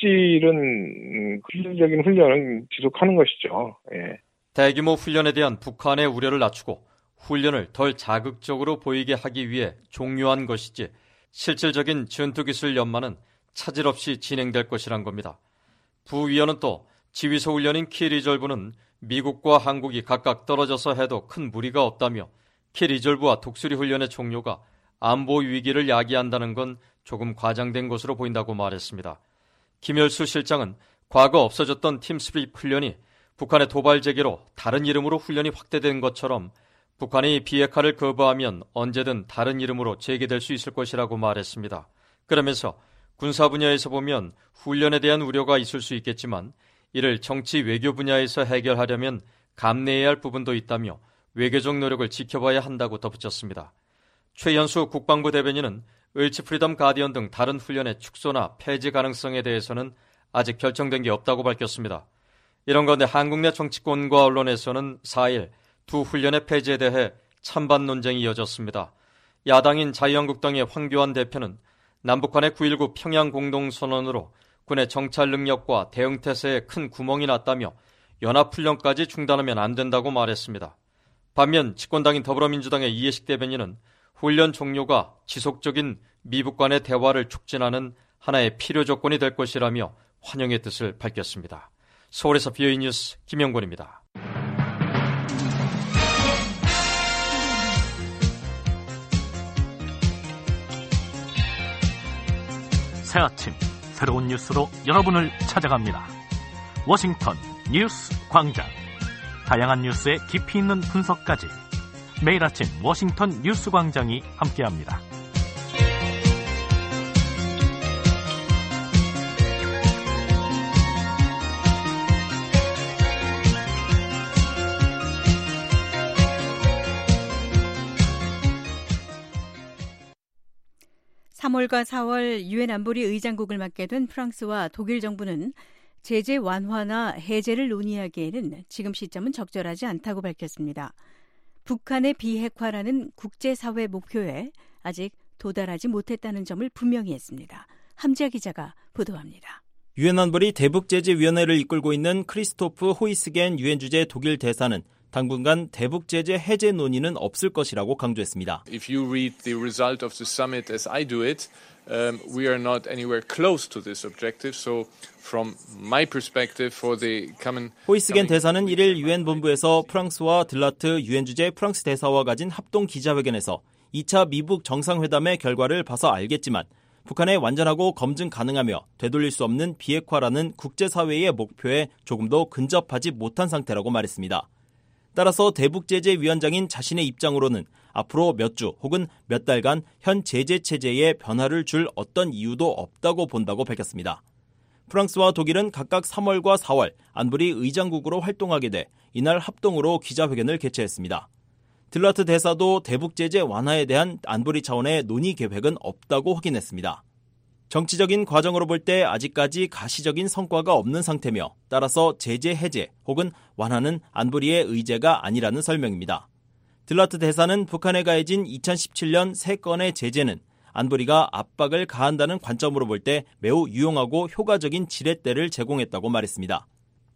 실질은 실질적인 훈련은 지속하는 것이죠. 예. 대규모 훈련에 대한 북한의 우려를 낮추고 훈련을 덜 자극적으로 보이게 하기 위해 종료한 것이지 실질적인 전투기술 연마는 차질 없이 진행될 것이란 겁니다. 부 위원은 또 지휘소 훈련인 키리졸브는 미국과 한국이 각각 떨어져서 해도 큰 무리가 없다며 키리졸브와 독수리 훈련의 종료가 안보 위기를 야기한다는 건 조금 과장된 것으로 보인다고 말했습니다. 김열수 실장은 과거 없어졌던 팀스프릿 훈련이 북한의 도발 재개로 다른 이름으로 훈련이 확대된 것처럼 북한이 비핵화를 거부하면 언제든 다른 이름으로 재개될 수 있을 것이라고 말했습니다. 그러면서 군사 분야에서 보면 훈련에 대한 우려가 있을 수 있겠지만 이를 정치 외교 분야에서 해결하려면 감내해야 할 부분도 있다며 외교적 노력을 지켜봐야 한다고 덧붙였습니다. 최연수 국방부 대변인은 을지 프리덤 가디언 등 다른 훈련의 축소나 폐지 가능성에 대해서는 아직 결정된 게 없다고 밝혔습니다. 이런 가운데 한국 내 정치권과 언론에서는 사 일 두 훈련의 폐지에 대해 찬반 논쟁이 이어졌습니다. 야당인 자유한국당의 황교안 대표는 남북한의 구일구 평양 공동선언으로 군의 정찰 능력과 대응태세에 큰 구멍이 났다며 연합훈련까지 중단하면 안 된다고 말했습니다. 반면 집권당인 더불어민주당의 이해식 대변인은 훈련 종료가 지속적인 미북 간의 대화를 촉진하는 하나의 필요 조건이 될 것이라며 환영의 뜻을 밝혔습니다. 서울에서 비오이 뉴스 김영권입니다. 새 아침 새로운 뉴스로 여러분을 찾아갑니다. 워싱턴 뉴스 광장. 다양한 뉴스의 깊이 있는 분석까지 매일 아침 워싱턴 뉴스 광장이 함께합니다. 삼월과 사월 유엔 안보리 의장국을 맡게 된 프랑스와 독일 정부는 제재 완화나 해제를 논의하기에는 지금 시점은 적절하지 않다고 밝혔습니다. 북한의 비핵화라는 국제사회 목표에 아직 도달하지 못했다는 점을 분명히 했습니다. 함지아 기자가 보도합니다. 유엔 안보리 대북제재위원회를 이끌고 있는 크리스토프 호이스겐 유엔 주재 독일 대사는 당분간 대북 제재 해제 논의는 없을 것이라고 강조했습니다. If you read the result of the summit as I do it, um, we are not anywhere close to this objective. So from my perspective for the common 호이스겐 대사는 일 일 유엔 본부에서 프랑스와 들라트 유엔 주재 프랑스 대사와 가진 합동 기자회견에서 이 차 미북 정상회담의 결과를 봐서 알겠지만 북한의 완전하고 검증 가능하며 되돌릴 수 없는 비핵화라는 국제사회의 목표에 조금도 근접하지 못한 상태라고 말했습니다. 따라서 대북제재위원장인 자신의 입장으로는 앞으로 몇 주 혹은 몇 달간 현 제재 체제에 변화를 줄 어떤 이유도 없다고 본다고 밝혔습니다. 프랑스와 독일은 각각 삼월과 사월 안보리 의장국으로 활동하게 돼 이날 합동으로 기자회견을 개최했습니다. 들라트 대사도 대북제재 완화에 대한 안보리 차원의 논의 계획은 없다고 확인했습니다. 정치적인 과정으로 볼 때 아직까지 가시적인 성과가 없는 상태며 따라서 제재 해제 혹은 완화는 안보리의 의제가 아니라는 설명입니다. 들라트 대사는 북한에 가해진 이천십칠 년 세 건의 제재는 안보리가 압박을 가한다는 관점으로 볼 때 매우 유용하고 효과적인 지렛대를 제공했다고 말했습니다.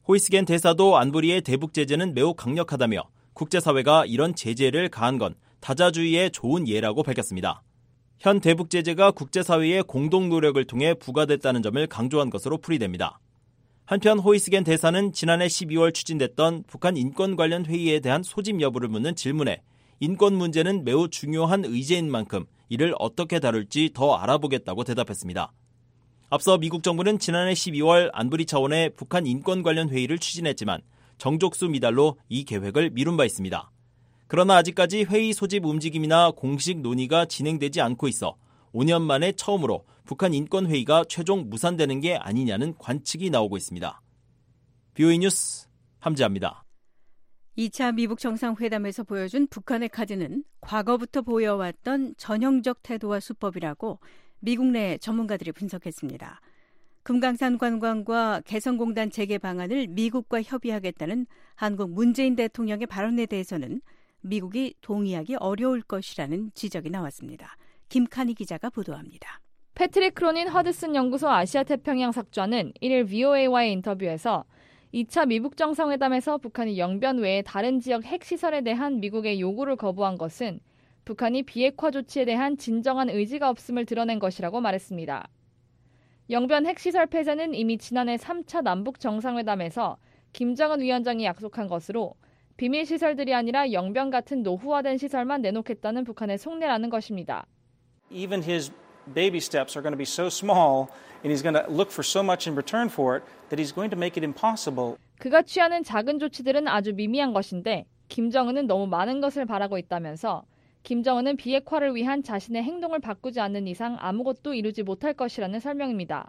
호이스겐 대사도 안보리의 대북 제재는 매우 강력하다며 국제사회가 이런 제재를 가한 건 다자주의의 좋은 예라고 밝혔습니다. 현 대북 제재가 국제사회의 공동 노력을 통해 부과됐다는 점을 강조한 것으로 풀이됩니다. 한편 호이스겐 대사는 지난해 십이월 추진됐던 북한 인권 관련 회의에 대한 소집 여부를 묻는 질문에 인권 문제는 매우 중요한 의제인 만큼 이를 어떻게 다룰지 더 알아보겠다고 대답했습니다. 앞서 미국 정부는 지난해 십이월 안보리 차원의 북한 인권 관련 회의를 추진했지만 정족수 미달로 이 계획을 미룬 바 있습니다. 그러나 아직까지 회의 소집 움직임이나 공식 논의가 진행되지 않고 있어 오 년 만에 처음으로 북한 인권회의가 최종 무산되는 게 아니냐는 관측이 나오고 있습니다. 비오이 뉴스 함지아입니다. 이 차 미북 정상회담에서 보여준 북한의 카드는 과거부터 보여왔던 전형적 태도와 수법이라고 미국 내 전문가들이 분석했습니다. 금강산 관광과 개성공단 재개 방안을 미국과 협의하겠다는 한국 문재인 대통령의 발언에 대해서는 미국이 동의하기 어려울 것이라는 지적이 나왔습니다. 김칸희 기자가 보도합니다. 패트릭 크로닌 허드슨 연구소 아시아태평양 석좌는 일일 브이오에이와의 인터뷰에서 이 차 미북 정상회담에서 북한이 영변 외의 다른 지역 핵시설에 대한 미국의 요구를 거부한 것은 북한이 비핵화 조치에 대한 진정한 의지가 없음을 드러낸 것이라고 말했습니다. 영변 핵시설 폐쇄는 이미 지난해 삼 차 남북 정상회담에서 김정은 위원장이 약속한 것으로 비밀 시설들이 아니라 영변 같은 노후화된 시설만 내놓겠다는 북한의 속내라는 것입니다. Even his baby steps are going to be so small and he's going to look for so much in return for it that he's going to make it impossible. 그가 취하는 작은 조치들은 아주 미미한 것인데 김정은은 너무 많은 것을 바라고 있다면서 김정은은 비핵화를 위한 자신의 행동을 바꾸지 않는 이상 아무것도 이루지 못할 것이라는 설명입니다.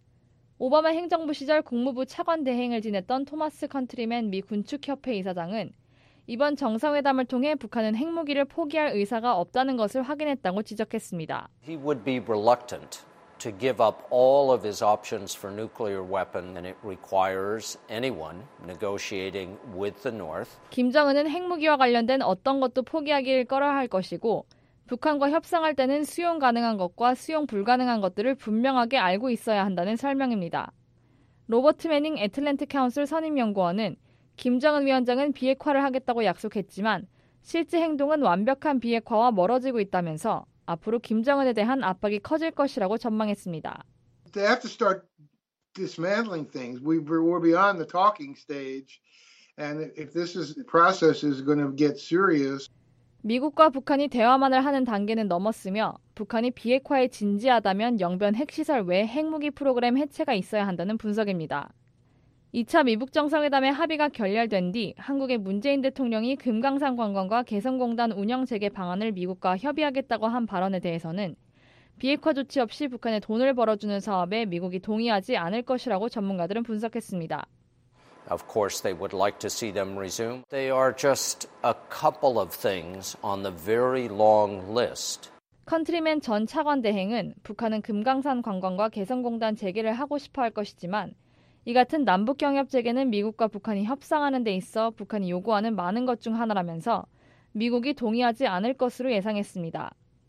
오바마 행정부 시절 국무부 차관 대행을 지냈던 토마스 컨트리맨 미 군축협회 이사장은 이번 정상회담을 통해 북한은 핵무기를 포기할 의사가 없다는 것을 확인했다고 지적했습니다. He would be reluctant to give up all of his options for nuclear weapon and it requires anyone negotiating with the North. 김정은은 핵무기와 관련된 어떤 것도 포기하기를 꺼려할 것이고 북한과 협상할 때는 수용 가능한 것과 수용 불가능한 것들을 분명하게 알고 있어야 한다는 설명입니다. 로버트 매닝 애틀랜틱 카운슬 선임연구원은 김정은 위원장은 비핵화를 하겠다고 약속했지만 실제 행동은 완벽한 비핵화와 멀어지고 있다면서 앞으로 김정은에 대한 압박이 커질 것이라고 전망했습니다. They have to start dismantling things. We're beyond the talking stage, and if this is process is going to get serious. 미국과 북한이 대화만을 하는 단계는 넘었으며 북한이 비핵화에 진지하다면 영변 핵시설 외 핵무기 프로그램 해체가 있어야 한다는 분석입니다. 이 차 미북 정상회담의 합의가 결렬된 뒤 한국의 문재인 대통령이 금강산 관광과 개성공단 운영 재개 방안을 미국과 협의하겠다고 한 발언에 대해서는 비핵화 조치 없이 북한에 돈을 벌어주는 사업에 미국이 동의하지 않을 것이라고 전문가들은 분석했습니다. Of course, they would like to see them resume. They are just a couple of things on the very long list. 컨트리맨 전 차관 대행은 북한은 금강산 관광과 개성공단 재개를 하고 싶어 할 것이지만 이 같은 남북 경협 재개는 미국과 북한이 협상하는 데 있어 북한이 요구하는 많은 것 중 하나라면서 미국이 동의하지 않을 것으로 예상했습니다.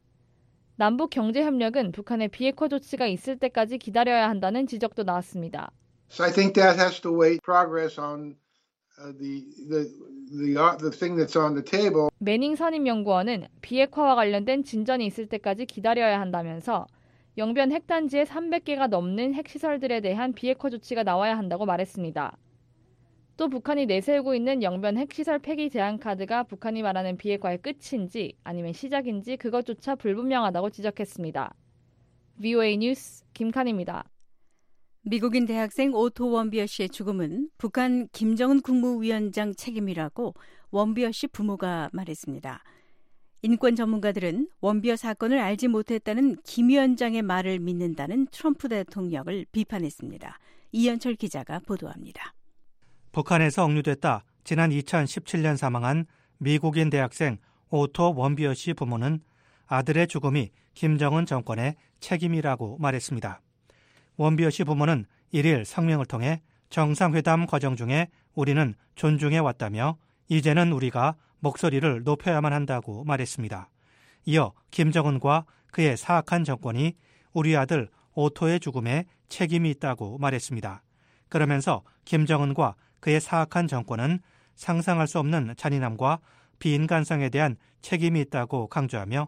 남북 경제협력은 북한의 비핵화 조치가 있을 때까지 기다려야 한다는 지적도 나왔습니다. So I think that has to wait progress on the the the the thing that's on the table. 매닝 선임 연구원은 비핵화와 관련된 진전이 있을 때까지 기다려야 한다면서 영변 핵단지에 삼백 개가 넘는 핵시설들에 대한 비핵화 조치가 나와야 한다고 말했습니다. 또 북한이 내세우고 있는 영변 핵시설 폐기 제한 카드가 북한이 말하는 비핵화의 끝인지 아니면 시작인지 그것조차 불분명하다고 지적했습니다. 브이오에이 뉴스 김칸입니다. 미국인 대학생 오토 원비어 씨의 죽음은 북한 김정은 국무위원장 책임이라고 원비어 씨 부모가 말했습니다. 인권 전문가들은 원비어 사건을 알지 못했다는 김 위원장의 말을 믿는다는 트럼프 대통령을 비판했습니다. 이현철 기자가 보도합니다. 북한에서 억류됐다 지난 이천십칠 년 사망한 미국인 대학생 오토 원비어 씨 부모는 아들의 죽음이 김정은 정권의 책임이라고 말했습니다. 원비어 씨 부모는 일일 성명을 통해 정상회담 과정 중에 우리는 존중해 왔다며 이제는 우리가 목소리를 높여야만 한다고 말했습니다. 이어 김정은과 그의 사악한 정권이 우리 아들 오토의 죽음에 책임이 있다고 말했습니다. 그러면서 김정은과 그의 사악한 정권은 상상할 수 없는 잔인함과 비인간성에 대한 책임이 있다고 강조하며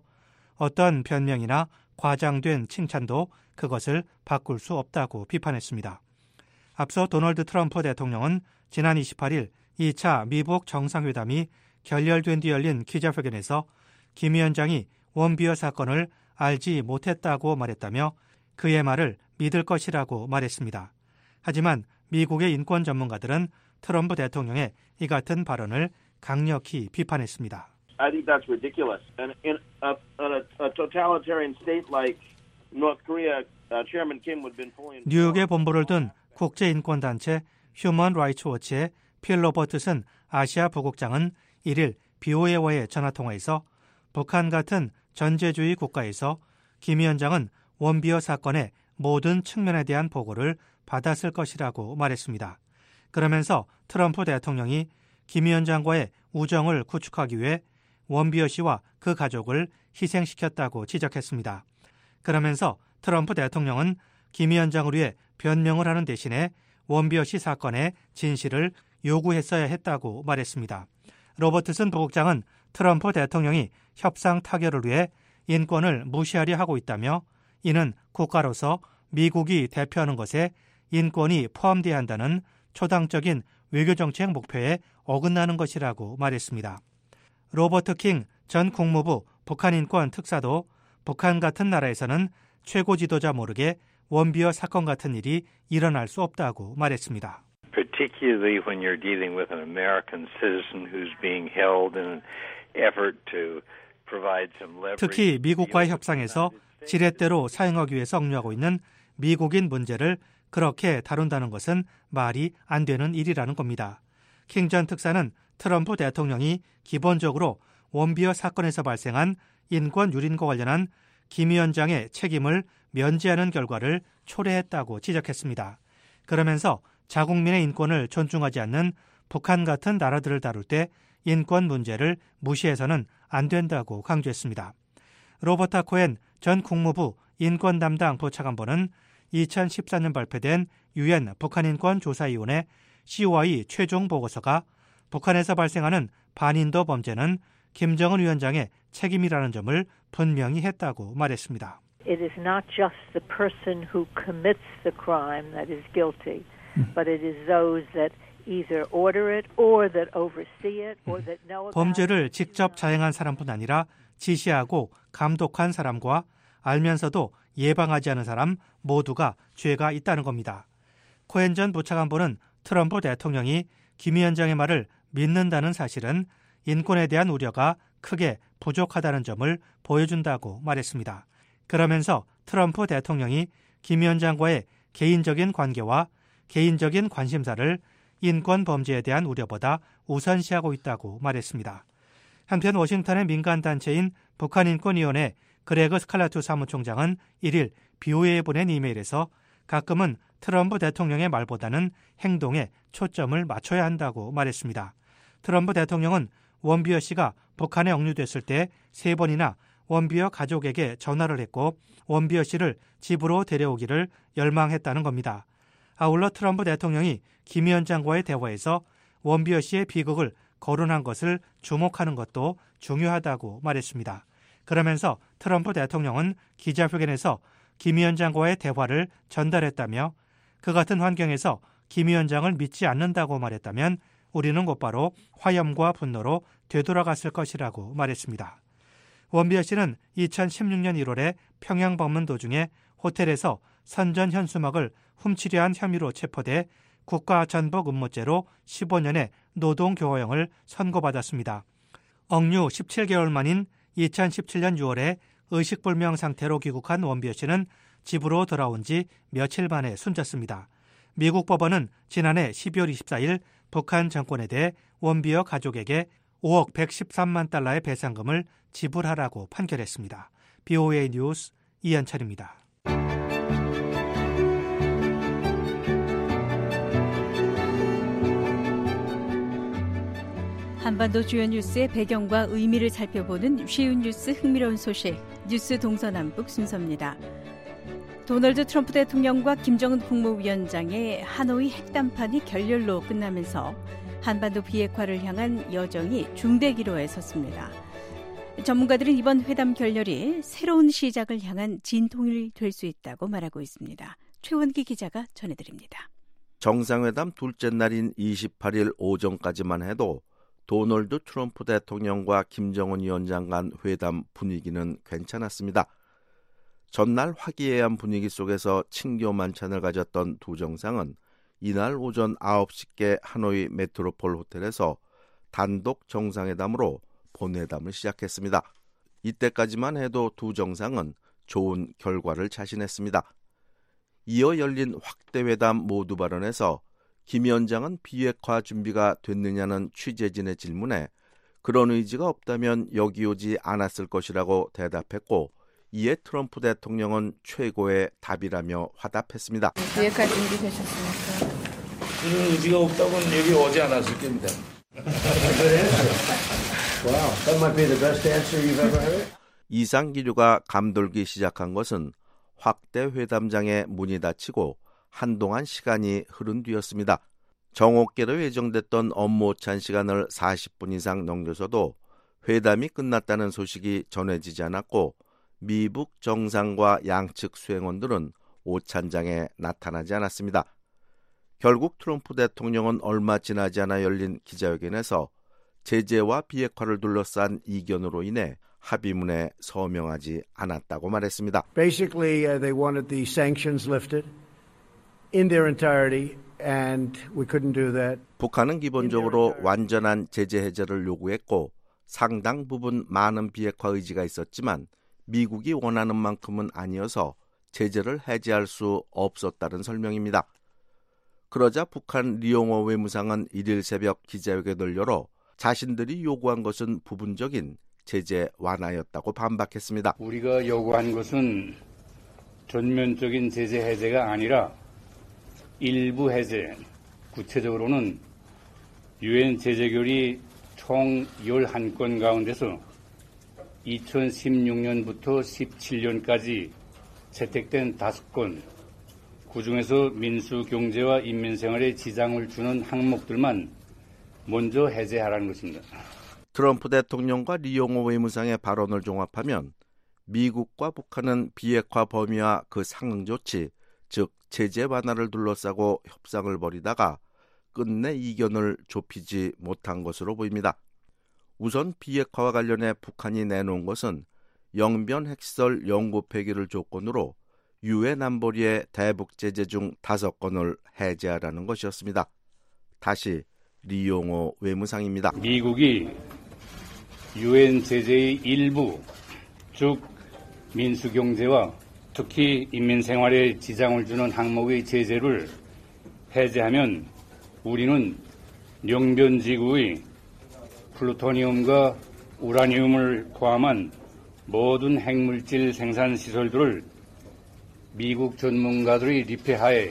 어떤 변명이나 과장된 칭찬도 그것을 바꿀 수 없다고 비판했습니다. 앞서 도널드 트럼프 대통령은 지난 이십팔 일 이 차 미국 정상회담이 결렬된 뒤 열린 기자회견에서 김 위원장이 원비어 사건을 알지 못했다고 말했다며 그의 말을 믿을 것이라고 말했습니다. 하지만 미국의 인권 전문가들은 트럼프 대통령의 이 같은 발언을 강력히 비판했습니다. I think that's ridiculous. And in a, in a, a totalitarian state like North Korea, uh, Chairman Kim would have been fully. 뉴욕에 본부를 둔 국제인권단체 휴먼 라이츠 워치의 필 로버트슨 아시아 부국장은 일 일 비오에이와의 전화통화에서 북한 같은 전제주의 국가에서 김 위원장은 원비어 사건의 모든 측면에 대한 보고를 받았을 것이라고 말했습니다. 그러면서 트럼프 대통령이 김 위원장과의 우정을 구축하기 위해 원비어 씨와 그 가족을 희생시켰다고 지적했습니다. 그러면서 트럼프 대통령은 김 위원장을 위해 변명을 하는 대신에 원비어 씨 사건의 진실을 요구했어야 했다고 말했습니다. 로버트슨 부국장은 트럼프 대통령이 협상 타결을 위해 인권을 무시하려 하고 있다며 이는 국가로서 미국이 대표하는 것에 인권이 포함돼야 한다는 초당적인 외교정책 목표에 어긋나는 것이라고 말했습니다. 로버트 킹 전 국무부 북한인권 특사도 북한 같은 나라에서는 최고 지도자 모르게 원비어 사건 같은 일이 일어날 수 없다고 말했습니다. Particularly when you're dealing with an American citizen who's being held in an effort to provide some leverage. 특히 미국과의 협상에서 지렛대로 사용하기 위해서 억류하고 있는 미국인 문제를 그렇게 다룬다는 것은 말이 안 되는 일이라는 겁니다. 킹 전 특사는 트럼프 대통령이 기본적으로 원비어 사건에서 발생한 인권 유린과 관련한 김 위원장의 책임을 면제하는 결과를 초래했다고 지적했습니다. 그러면서 자국민의 인권을 존중하지 않는 북한 같은 나라들을 다룰 때 인권 문제를 무시해서는 안 된다고 강조했습니다. 로버타 코엔 전 국무부 인권 담당 부차관보는 이천십사 년 발표된 유엔 북한인권조사위원회 씨오아이 최종 보고서가 북한에서 발생하는 반인도 범죄는 김정은 위원장의 책임이라는 점을 분명히 했다고 말했습니다. It is not just the person who commits the crime that is guilty, but it is those that either order it or that oversee it or that know about it. 범죄를 직접 자행한 사람뿐 아니라 지시하고 감독한 사람과 알면서도 예방하지 않은 사람 모두가 죄가 있다는 겁니다. 코엔 전 부차관보는 트럼프 대통령이 김 위원장의 말을 믿는다는 사실은 인권에 대한 우려가 크게 부족하다는 점을 보여준다고 말했습니다. 그러면서 트럼프 대통령이 김 위원장과의 개인적인 관계와 개인적인 관심사를 인권 범죄에 대한 우려보다 우선시하고 있다고 말했습니다. 한편 워싱턴의 민간단체인 북한인권위원회 그레그 스칼라투 사무총장은 일 일 비오에이에 보낸 이메일에서 가끔은 트럼프 대통령의 말보다는 행동에 초점을 맞춰야 한다고 말했습니다. 트럼프 대통령은 원비어 씨가 북한에 억류됐을 때 세 번이나 원비어 가족에게 전화를 했고 원비어 씨를 집으로 데려오기를 열망했다는 겁니다. 아울러 트럼프 대통령이 김 위원장과의 대화에서 원비어 씨의 비극을 거론한 것을 주목하는 것도 중요하다고 말했습니다. 그러면서 트럼프 대통령은 기자회견에서 김 위원장과의 대화를 전달했다며 그 같은 환경에서 김 위원장을 믿지 않는다고 말했다면 우리는 곧바로 화염과 분노로 되돌아갔을 것이라고 말했습니다. 원비어 씨는 이천십육 년 일월에 평양 방문 도중에 호텔에서 선전 현수막을 훔치려 한 혐의로 체포돼 국가전복 음모죄로 십오 년의 노동교화형을 선고받았습니다. 억류 십칠 개월 만인 이천십칠 년 유월에 의식불명 상태로 귀국한 원비어 씨는 집으로 돌아온 지 며칠 만에 숨졌습니다. 미국 법원은 지난해 십이월 이십사일 북한 정권에 대해 원비어 가족에게 오억 백십삼만 달러의 배상금을 지불하라고 판결했습니다. 비오에이 뉴스 이현철입니다. 한반도 주요 뉴스의 배경과 의미를 살펴보는 쉬운 뉴스 흥미로운 소식, 뉴스 동서남북 순서입니다. 도널드 트럼프 대통령과 김정은 국무위원장의 하노이 핵담판이 결렬로 끝나면서 한반도 비핵화를 향한 여정이 중대 기로에 섰습니다. 전문가들은 이번 회담 결렬이 새로운 시작을 향한 진통이 될 수 있다고 말하고 있습니다. 최원기 기자가 전해드립니다. 정상회담 둘째 날인 이십팔 일 오전까지만 해도 도널드 트럼프 대통령과 김정은 위원장 간 회담 분위기는 괜찮았습니다. 전날 화기애애한 분위기 속에서 친교 만찬을 가졌던 두 정상은 이날 오전 아홉 시께 하노이 메트로폴 호텔에서 단독 정상회담으로 본회담을 시작했습니다. 이때까지만 해도 두 정상은 좋은 결과를 자신했습니다. 이어 열린 확대회담 모두 발언에서 김 위원장은 비핵화 준비가 됐느냐는 취재진의 질문에 그런 의지가 없다면 여기 오지 않았을 것이라고 대답했고, 이에 트럼프 대통령은 최고의 답이라며 화답했습니다. 비핵화 준비 되셨습니까? 그런 의지가 없다면 여기 오지 않았을 겁니다. Wow, that might be the best answer you've ever heard. 이상 기류가 감돌기 시작한 것은 확대 회담장에 문이 닫히고 한동안 시간이 흐른 뒤였습니다. 정오께로 예정됐던 업무 오찬 시간을 사십 분 이상 넘겨서도 회담이 끝났다는 소식이 전해지지 않았고, 미북 정상과 양측 수행원들은 오찬장에 나타나지 않았습니다. 결국 트럼프 대통령은 얼마 지나지 않아 열린 기자회견에서 제재와 비핵화를 둘러싼 이견으로 인해 합의문에 서명하지 않았다고 말했습니다. Basically, uh, they wanted the sanctions lifted in their entirety, and we couldn't do that. 북한은 기본적으로 완전한 제재 해제를 요구했고 상당 부분 많은 비핵화 의지가 있었지만 미국이 원하는 만큼은 아니어서 제재를 해제할 수 없었다는 설명입니다. 그러자 북한 리용호 외무상은 일일 새벽 기자회견을 열어 자신들이 요구한 것은 부분적인 제재 완화였다고 반박했습니다. 우리가 요구한 것은 전면적인 제재 해제가 아니라 일부 해제, 구체적으로는 유엔 제재결의 총 열한 건 가운데서 이천십육 년부터 십칠 년까지 채택된 다섯 건, 그중에서 민수 경제와 인민생활에 지장을 주는 항목들만 먼저 해제하라는 것입니다. 트럼프 대통령과 리용호 외무상의 발언을 종합하면 미국과 북한은 비핵화 범위와 그 상응 조치, 즉 제재 완화를 둘러싸고 협상을 벌이다가 끝내 이견을 좁히지 못한 것으로 보입니다. 우선 비핵화와 관련해 북한이 내놓은 것은 영변 핵시설 영구 폐기를 조건으로 유엔 안보리의 대북 제재 중 다섯 건을 해제하라는 것이었습니다. 다시 리용호 외무상입니다. 미국이 유엔 제재의 일부, 즉 민수경제와 특히 인민생활에 지장을 주는 항목의 제재를 해제하면 우리는 영변지구의 플루토늄과 우라늄을 포함한 모든 핵물질 생산 시설들을 미국 전문가들의 리폐하에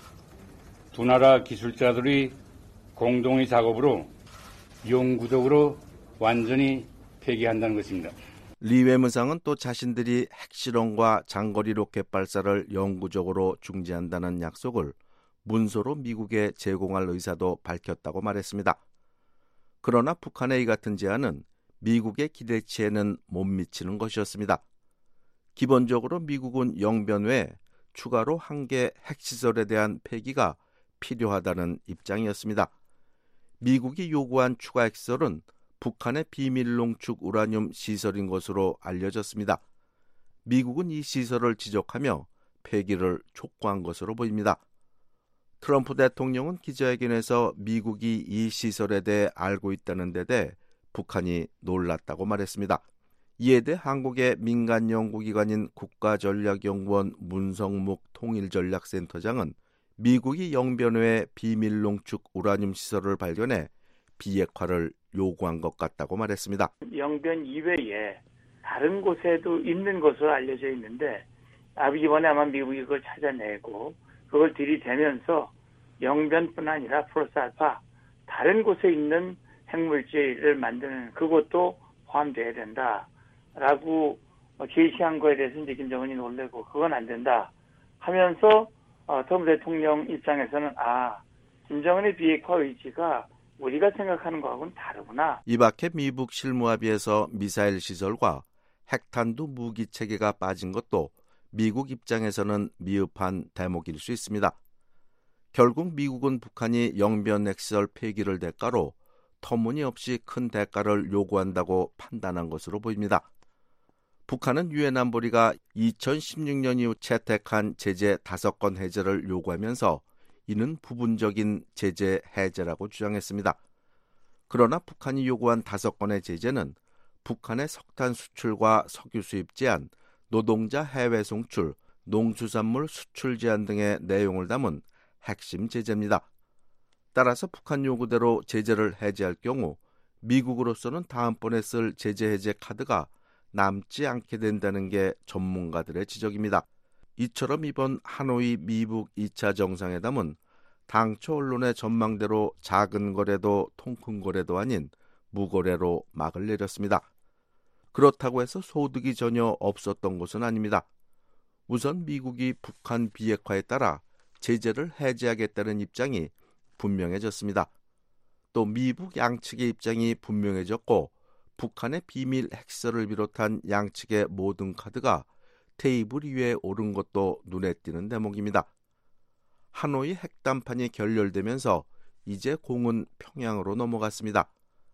두 나라 기술자들의 공동의 작업으로 영구적으로 완전히 폐기한다는 것입니다. 리 외무상은 또 자신들이 핵실험과 장거리 로켓 발사를 영구적으로 중지한다는 약속을 문서로 미국에 제공할 의사도 밝혔다고 말했습니다. 그러나 북한의 이 같은 제안은 미국의 기대치에는 못 미치는 것이었습니다. 기본적으로 미국은 영변 외에 추가로 한 개 핵시설에 대한 폐기가 필요하다는 입장이었습니다. 미국이 요구한 추가 핵시설은 북한의 비밀 농축 우라늄 시설인 것으로 알려졌습니다. 미국은 이 시설을 지적하며 폐기를 촉구한 것으로 보입니다. 트럼프 대통령은 기자회견에서 미국이 이 시설에 대해 알고 있다는 데 대해 북한이 놀랐다고 말했습니다. 이에 대해 한국의 민간 연구기관인 국가전략연구원 문성묵 통일전략센터장은 미국이 영변외에 비밀 농축 우라늄 시설을 발견해 비핵화를 요구한 것 같다고 말했습니다. 영변 이외에 다른 곳에도 있는 것으로 알려져 있는데 이번에 아마 미국이 그걸 찾아내고 그걸 들이대면서 영변뿐 아니라 플러스 알파 다른 곳에 있는 핵물질을 만드는 그것도 포함돼야 된다라고 제시한 거에 대해서 이제 김정은이 놀래고 그건 안 된다. 하면서 어, 트럼프 대통령 입장에서는 아, 김정은의 비핵화 의지가 우리가 생각하는 거하고는 다르구나. 이 밖에 미북 실무합의에서 미사일 시설과 핵탄두 무기 체계가 빠진 것도 미국 입장에서는 미흡한 대목일 수 있습니다. 결국 미국은 북한이 영변 핵시설 폐기를 대가로 터무니없이 큰 대가를 요구한다고 판단한 것으로 보입니다. 북한은 유엔 안보리가 이천십육 년 이후 채택한 제재 다섯 건 해제를 요구하면서 이는 부분적인 제재 해제라고 주장했습니다. 그러나 북한이 요구한 다섯 건의 제재는 북한의 석탄 수출과 석유 수입 제한, 노동자 해외 송출, 농수산물 수출 제한 등의 내용을 담은 핵심 제재입니다. 따라서 북한 요구대로 제재를 해제할 경우 미국으로서는 다음번에 쓸 제재 해제 카드가 남지 않게 된다는 게 전문가들의 지적입니다. 이처럼 이번 하노이 미북 이 차 정상회담은 당초 언론의 전망대로 작은 거래도 통큰 거래도 아닌 무거래로 막을 내렸습니다. 그렇다고 해서 소득이 전혀 없었던 것은 아닙니다. 우선 미국이 북한 비핵화에 따라 제재를 해제하겠다는 입장이 분명해졌습니다. 또 미북 양측의 입장이 분명해졌고 북한의 비밀 핵시설을 비롯한 양측의 모든 카드가 테이블 위에 오른 것도 눈에 띄는 대목입니다. 하노이 핵담판이 결렬되면서 이제 공은 평양으로 넘어갔습니다.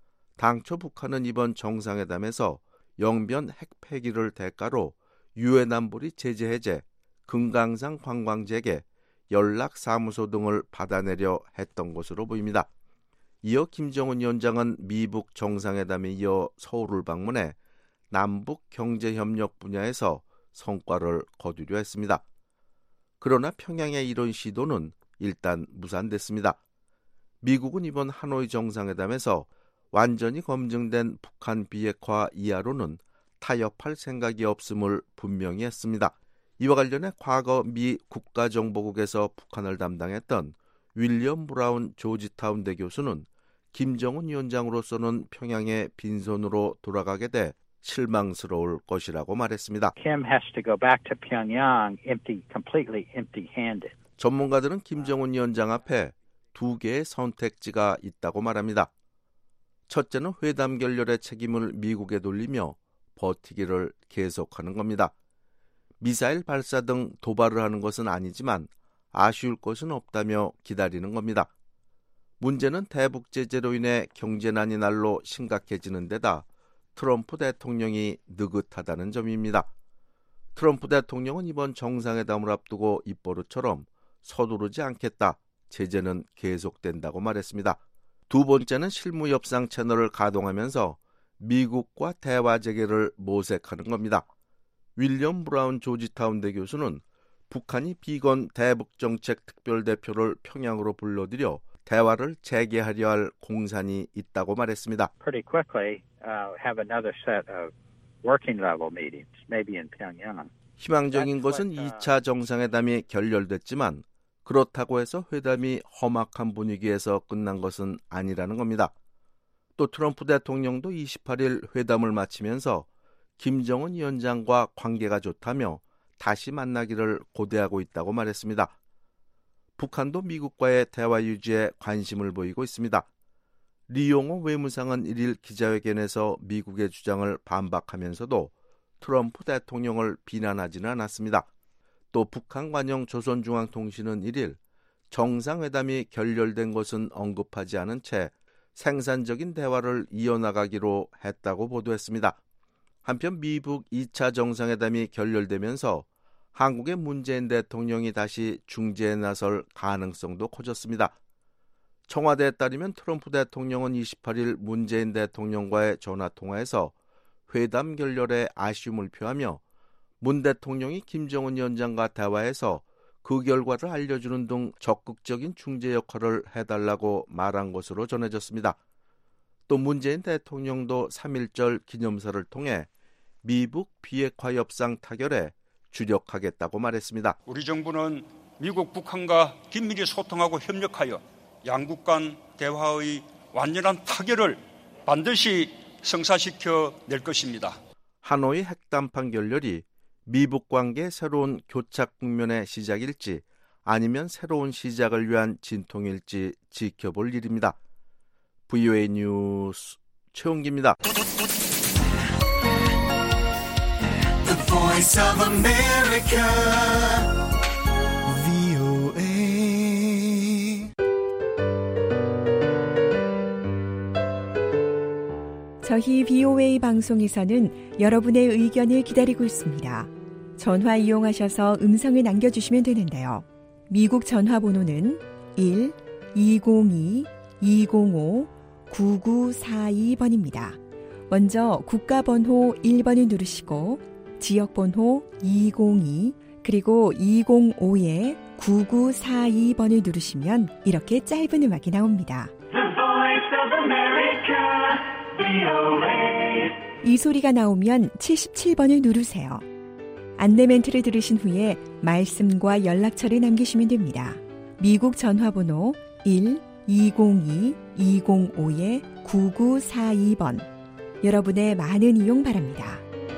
당초 북한은 이번 정상회담에서 영변 핵 폐기를 대가로 유엔 안보리 제재 해제, 금강산 관광 재개, 연락사무소 등을 받아내려 했던 것으로 보입니다. 이어 김정은 위원장은 미북 정상회담에 이어 서울을 방문해 남북 경제협력 분야에서 성과를 거두려 했습니다. 그러나 평양의 이런 시도는 일단 무산됐습니다. 미국은 이번 하노이 정상회담에서 완전히 검증된 북한 비핵화 이하로는 타협할 생각이 없음을 분명히 했습니다. 이와 관련해 과거 미 국가정보국에서 북한을 담당했던 윌리엄 브라운 조지타운대 교수는 김정은 위원장으로서는 평양에 빈손으로 돌아가게 돼 실망스러울 것이라고 말했습니다. Kim has to go back to Pyongyang empty, completely empty-handed. 전문가들은 김정은 위원장 앞에 두 개의 선택지가 있다고 말합니다. 첫째는 회담 결렬의 책임을 미국에 돌리며 버티기를 계속하는 겁니다. 미사일 발사 등 도발을 하는 것은 아니지만 아쉬울 것은 없다며 기다리는 겁니다. 문제는 대북 제재로 인해 경제난이 날로 심각해지는 데다 트럼프 대통령이 느긋하다는 점입니다. 트럼프 대통령은 이번 정상회담을 앞두고 입버릇처럼 서두르지 않겠다, 제재는 계속된다고 말했습니다. 두 번째는 실무협상 채널을 가동하면서 미국과 대화 재개를 모색하는 겁니다. 윌리엄 브라운 조지타운대 교수는 북한이 비건 대북정책 특별대표를 평양으로 불러들여 대화를 재개하려 할 공산이 있다고 말했습니다. Pretty quickly, uh, have another set of working level meetings, maybe in Pyongyang. 희망적인 것은 이 차 정상회담이 결렬됐지만 그렇다고 해서 회담이 험악한 분위기에서 끝난 것은 아니라는 겁니다. 또 트럼프 대통령도 이십팔 일 회담을 마치면서 김정은 위원장과 관계가 좋다며 다시 만나기를 고대하고 있다고 말했습니다. 북한도 미국과의 대화 유지에 관심을 보이고 있습니다. 리용호 외무상은 일 일 기자회견에서 미국의 주장을 반박하면서도 트럼프 대통령을 비난하지는 않았습니다. 또 북한 관영 조선중앙통신은 일 일 정상회담이 결렬된 것은 언급하지 않은 채 생산적인 대화를 이어나가기로 했다고 보도했습니다. 한편 미북 이 차 정상회담이 결렬되면서 한국의 문재인 대통령이 다시 중재에 나설 가능성도 커졌습니다. 청와대에 따르면 트럼프 대통령은 이십팔 일 문재인 대통령과의 전화통화에서 회담 결렬에 아쉬움을 표하며 문 대통령이 김정은 위원장과 대화해서 그 결과를 알려주는 등 적극적인 중재 역할을 해달라고 말한 것으로 전해졌습니다. 또 문재인 대통령도 삼일절 기념사를 통해 미북 비핵화 협상 타결에 주력하겠다고 말했습니다. 우리 정부는 미국, 북한과 긴밀히 소통하고 협력하여 양국 간 대화의 완전한 타결을 반드시 성사시켜 낼 것입니다. 하노이 핵담판 결렬이 미북 관계 새로운 교착 국면의 시작일지 아니면 새로운 시작을 위한 진통일지 지켜볼 일입니다. 브이오에이 뉴스 최홍기입니다. The Voice of America, 브이오에이. 저희 브이오에이 방송에서는 여러분의 의견을 기다리고 있습니다. 전화 이용하셔서 음성을 남겨주시면 되는데요. 미국 전화번호는 일 이공이 이공오 구구사이 번입니다. 먼저 국가번호 일 번을 누르시고 지역번호 이공이 그리고 이공오에 구구사이 번을 누르시면 이렇게 짧은 음악이 나옵니다. The Voice of America, 브이오에이. 이 소리가 나오면 칠십칠 번을 누르세요. 안내 멘트를 들으신 후에 말씀과 연락처를 남기시면 됩니다. 미국 전화번호 일 이공이 이공오에 구구사이 번. 여러분의 많은 이용 바랍니다.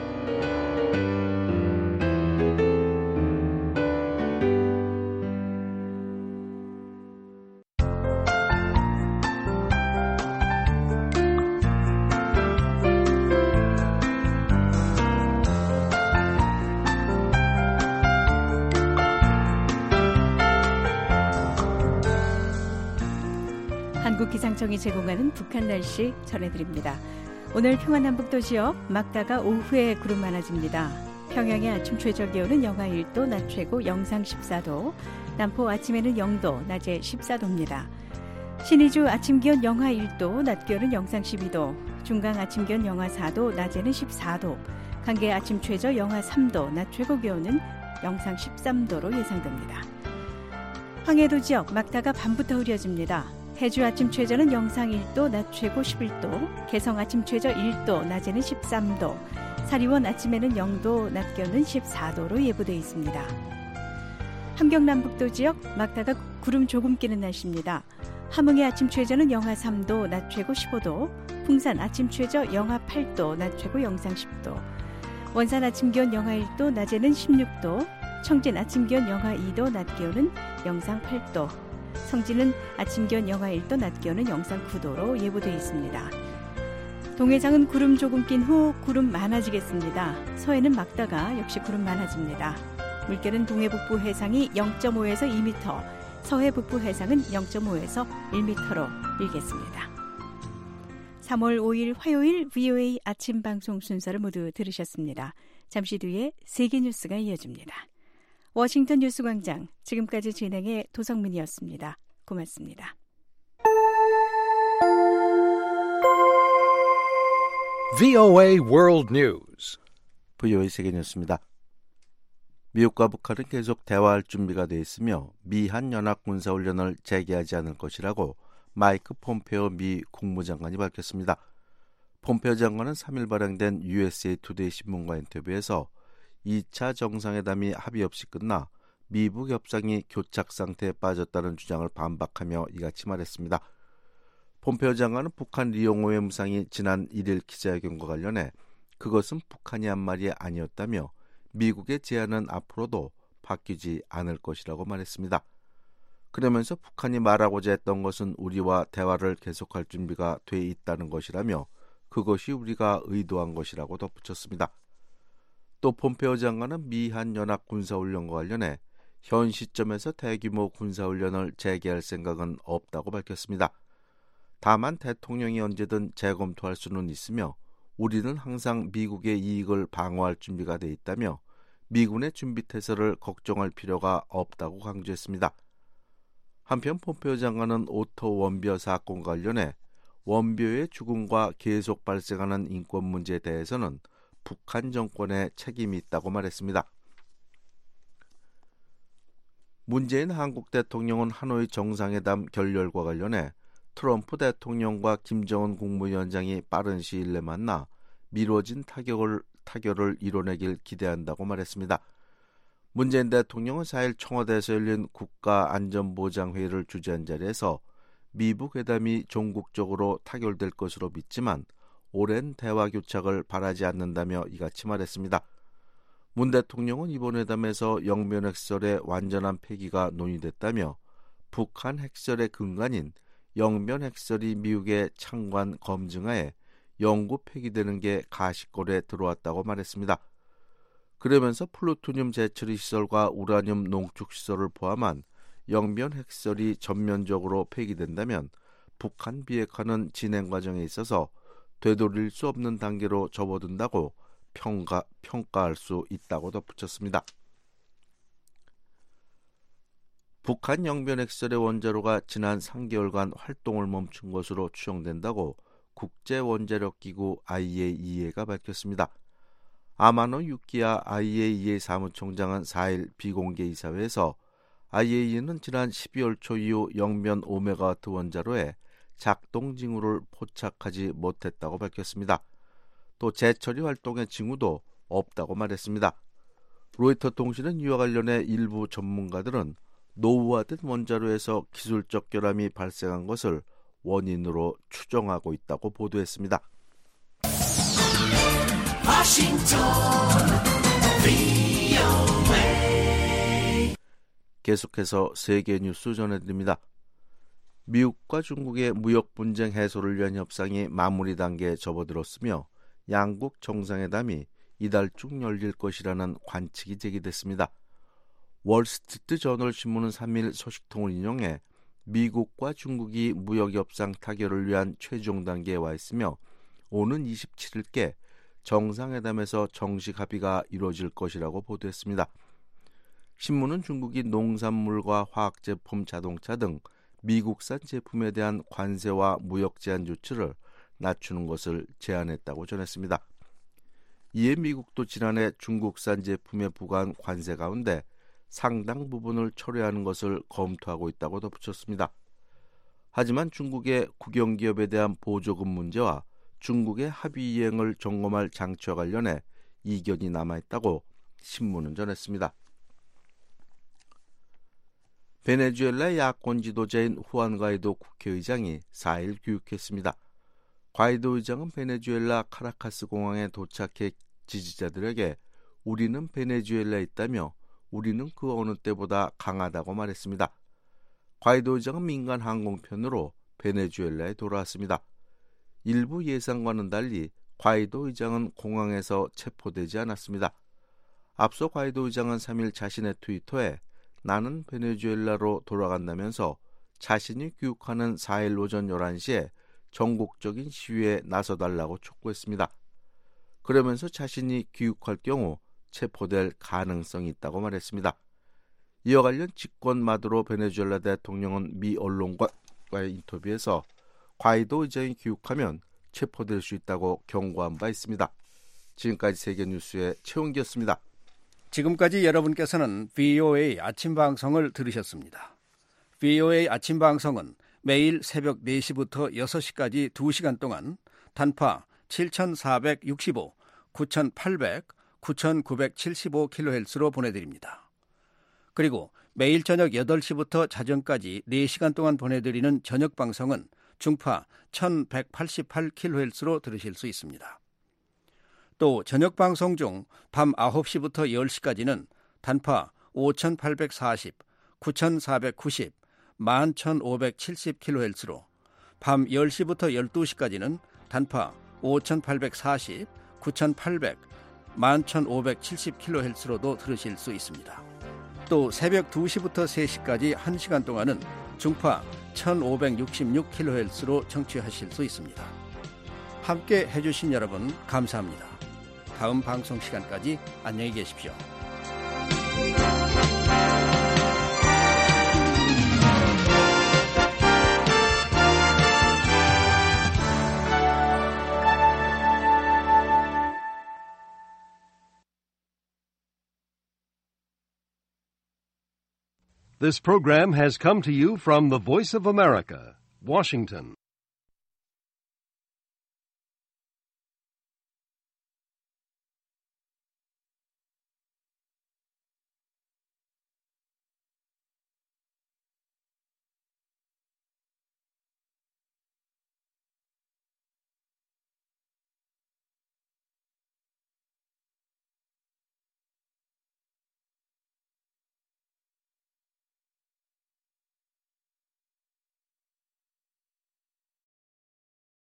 한국기상청이 제공하는 북한 날씨 전해드립니다. 오늘 평안남북도 지역 막다가 오후에 구름 많아집니다. 평양의 아침 최저 기온은 영하 일 도, 낮 최고 영상 십사 도, 남포 아침에는 영 도, 낮에 십사 도입니다. 신의주 아침 기온 영하 일 도, 낮 기온은 영상 십이 도, 중강 아침 기온 영하 사 도, 낮에는 십사 도, 강계 아침 최저 영하 삼 도, 낮 최고 기온은 영상 십삼 도로 예상됩니다. 황해도 지역 막다가 밤부터 흐려집니다. 해주 아침 최저는 영상 일 도, 낮 최고 십일 도, 개성 아침 최저 일 도, 낮에는 십삼 도, 사리원 아침에는 영 도, 낮 기온은 십사 도로 예보되어 있습니다. 함경남북도 지역 막다가 구름 조금 끼는 날씨입니다. 함흥의 아침 최저는 영하 삼 도, 낮 최고 십오 도, 풍산 아침 최저 영하 팔 도, 낮 최고 영상 십 도, 원산 아침 기온 영하 일 도, 낮에는 십육 도, 청진 아침 기온 영하 이 도, 낮 기온은 영상 팔 도, 성진은 아침 기온 영하 일 도, 낮 기온은 영상 구 도로 예보되어 있습니다. 동해상은 구름 조금 낀 후 구름 많아지겠습니다. 서해는 막다가 역시 구름 많아집니다. 물결은 동해 북부 해상이 영 점 오에서 이 미터, 서해 북부 해상은 영 점 오에서 일 미터로 일겠습니다. 삼월 오일 화요일 브이오에이 아침 방송 순서를 모두 들으셨습니다. 잠시 뒤에 세계 뉴스가 이어집니다. 워싱턴 뉴스광장, 지금까지 진행의 도성민이었습니다. 고맙습니다. 브이오에이 World News. 브이오에이 세계 뉴스입니다. 미국과 북한은 계속 대화할 준비가 돼 있으며 미한 연합 군사훈련을 재개하지 않을 것이라고 마이크 폼페오 미 국무장관이 밝혔습니다. 폼페오 장관은 삼 일 발행된 유에스에이 투데이 신문과 인터뷰에서 이 차 정상회담이 합의 없이 끝나 미북 협상이 교착 상태에 빠졌다는 주장을 반박하며 이같이 말했습니다. 폼페오 장관은 북한 리용호의 무상이 지난 일 일 기자회견과 관련해 그것은 북한이 한 말이 아니었다며 미국의 제안은 앞으로도 바뀌지 않을 것이라고 말했습니다. 그러면서 북한이 말하고자 했던 것은 우리와 대화를 계속할 준비가 돼 있다는 것이라며 그것이 우리가 의도한 것이라고 덧붙였습니다. 또 폼페오 장관은 미한 연합 군사훈련과 관련해 현 시점에서 대규모 군사훈련을 재개할 생각은 없다고 밝혔습니다. 다만 대통령이 언제든 재검토할 수는 있으며 우리는 항상 미국의 이익을 방어할 준비가 돼 있다며 미군의 준비태세를 걱정할 필요가 없다고 강조했습니다. 한편 폼페오 장관은 오토 원비어 사건 관련해 원비어의 죽음과 계속 발생하는 인권 문제에 대해서는 북한 정권의 책임이 있다고 말했습니다. 문재인 한국 대통령은 하노이 정상회담 결렬과 관련해 트럼프 대통령과 김정은 국무위원장이 빠른 시일 내에 만나 미뤄진 타격을, 타결을 이뤄내길 기대한다고 말했습니다. 문재인 대통령은 사 일 청와대에서 열린 국가안전보장회의를 주재한 자리에서 미북 회담이 종국적으로 타결될 것으로 믿지만 오랜 대화 교착을 바라지 않는다며 이같이 말했습니다. 문 대통령은 이번 회담에서 영변 핵시설의 완전한 폐기가 논의됐다며 북한 핵시설의 근간인 영변 핵시설이 미국의 창관 검증하에 영구 폐기되는 게 가시권에 들어왔다고 말했습니다. 그러면서 플루토늄 재처리 시설과 우라늄 농축 시설을 포함한 영변 핵시설이 전면적으로 폐기된다면 북한 비핵화는 진행 과정에 있어서 되돌릴 수 없는 단계로 접어든다고 평가, 평가할 수 있다고 덧붙였습니다. 북한 영변 핵시설의 원자로가 지난 삼 개월간 활동을 멈춘 것으로 추정된다고 국제원자력기구 아이에이이에이가 밝혔습니다. 아마노 유키야 아이에이이에이 사무총장은 사 일 비공개 이사회에서 아이에이이에이는 지난 십이월 초 이후 영변 오 메가와트 원자로에 작동 징후를 포착하지 못했다고 밝혔습니다. 또 재처리 활동의 징후도 없다고 말했습니다. 로이터 통신은 이와 관련해 일부 전문가들은 노후화된 원자로에서 기술적 결함이 발생한 것을 원인으로 추정하고 있다고 보도했습니다. 워싱턴 브이오에이 계속해서 세계 뉴스 전해드립니다. 미국과 중국의 무역 분쟁 해소를 위한 협상이 마무리 단계에 접어들었으며 양국 정상회담이 이달 중 열릴 것이라는 관측이 제기됐습니다. 월스트리트 저널 신문은 삼 일 소식통을 인용해 미국과 중국이 무역 협상 타결을 위한 최종 단계에 와 있으며 오는 이십칠 일께 정상회담에서 정식 합의가 이루어질 것이라고 보도했습니다. 신문은 중국이 농산물과 화학제품, 자동차 등 미국산 제품에 대한 관세와 무역 제한 조치를 낮추는 것을 제안했다고 전했습니다. 이에 미국도 지난해 중국산 제품에 부과한 관세 가운데 상당 부분을 철회하는 것을 검토하고 있다고 덧붙였습니다. 하지만 중국의 국영기업에 대한 보조금 문제와 중국의 합의 이행을 점검할 장치와 관련해 이견이 남아있다고 신문은 전했습니다. 베네수엘라 야권 지도자인 후안 과이도 국회의장이 사 일 귀국했습니다. 과이도 의장은 베네수엘라 카라카스 공항에 도착해 지지자들에게 우리는 베네수엘라에 있다며 우리는 그 어느 때보다 강하다고 말했습니다. 과이도 의장은 민간 항공편으로 베네수엘라에 돌아왔습니다. 일부 예상과는 달리 과이도 의장은 공항에서 체포되지 않았습니다. 앞서 과이도 의장은 삼 일 자신의 트위터에 나는 베네수엘라로 돌아간다면서 자신이 귀국하는 사 일 오전 열한 시에 전국적인 시위에 나서달라고 촉구했습니다. 그러면서 자신이 귀국할 경우 체포될 가능성이 있다고 말했습니다. 이와 관련 직권 마두로 베네수엘라 대통령은 미 언론과의 인터뷰에서 과이도 의장이 귀국하면 체포될 수 있다고 경고한 바 있습니다. 지금까지 세계뉴스의 최원기였습니다. 지금까지 여러분께서는 브이오에이 아침 방송을 들으셨습니다. 브이오에이 아침 방송은 매일 새벽 네 시부터 여섯 시까지 두 시간 동안 단파 칠천사백육십오, 구천팔백, 구천구백칠십오 킬로헤르츠로 보내드립니다. 그리고 매일 저녁 여덟 시부터 자정까지 네 시간 동안 보내드리는 저녁 방송은 중파 천백팔십팔 킬로헤르츠로 들으실 수 있습니다. 또 저녁 방송 중 밤 아홉 시부터 열 시까지는 단파 오천팔백사십, 구천사백구십, 만 천오백칠십 킬로헤르츠로 밤 열 시부터 열두 시까지는 단파 오천팔백사십, 구천팔백, 만 천오백칠십 킬로헤르츠로도 들으실 수 있습니다. 또 새벽 두 시부터 세 시까지 한 시간 동안은 중파 천오백육십육 킬로헤르츠로 청취하실 수 있습니다. 함께 해주신 여러분 감사합니다. 다음 방송 시간까지 안녕히 계십시오. This program has come to you from the Voice of America, Washington.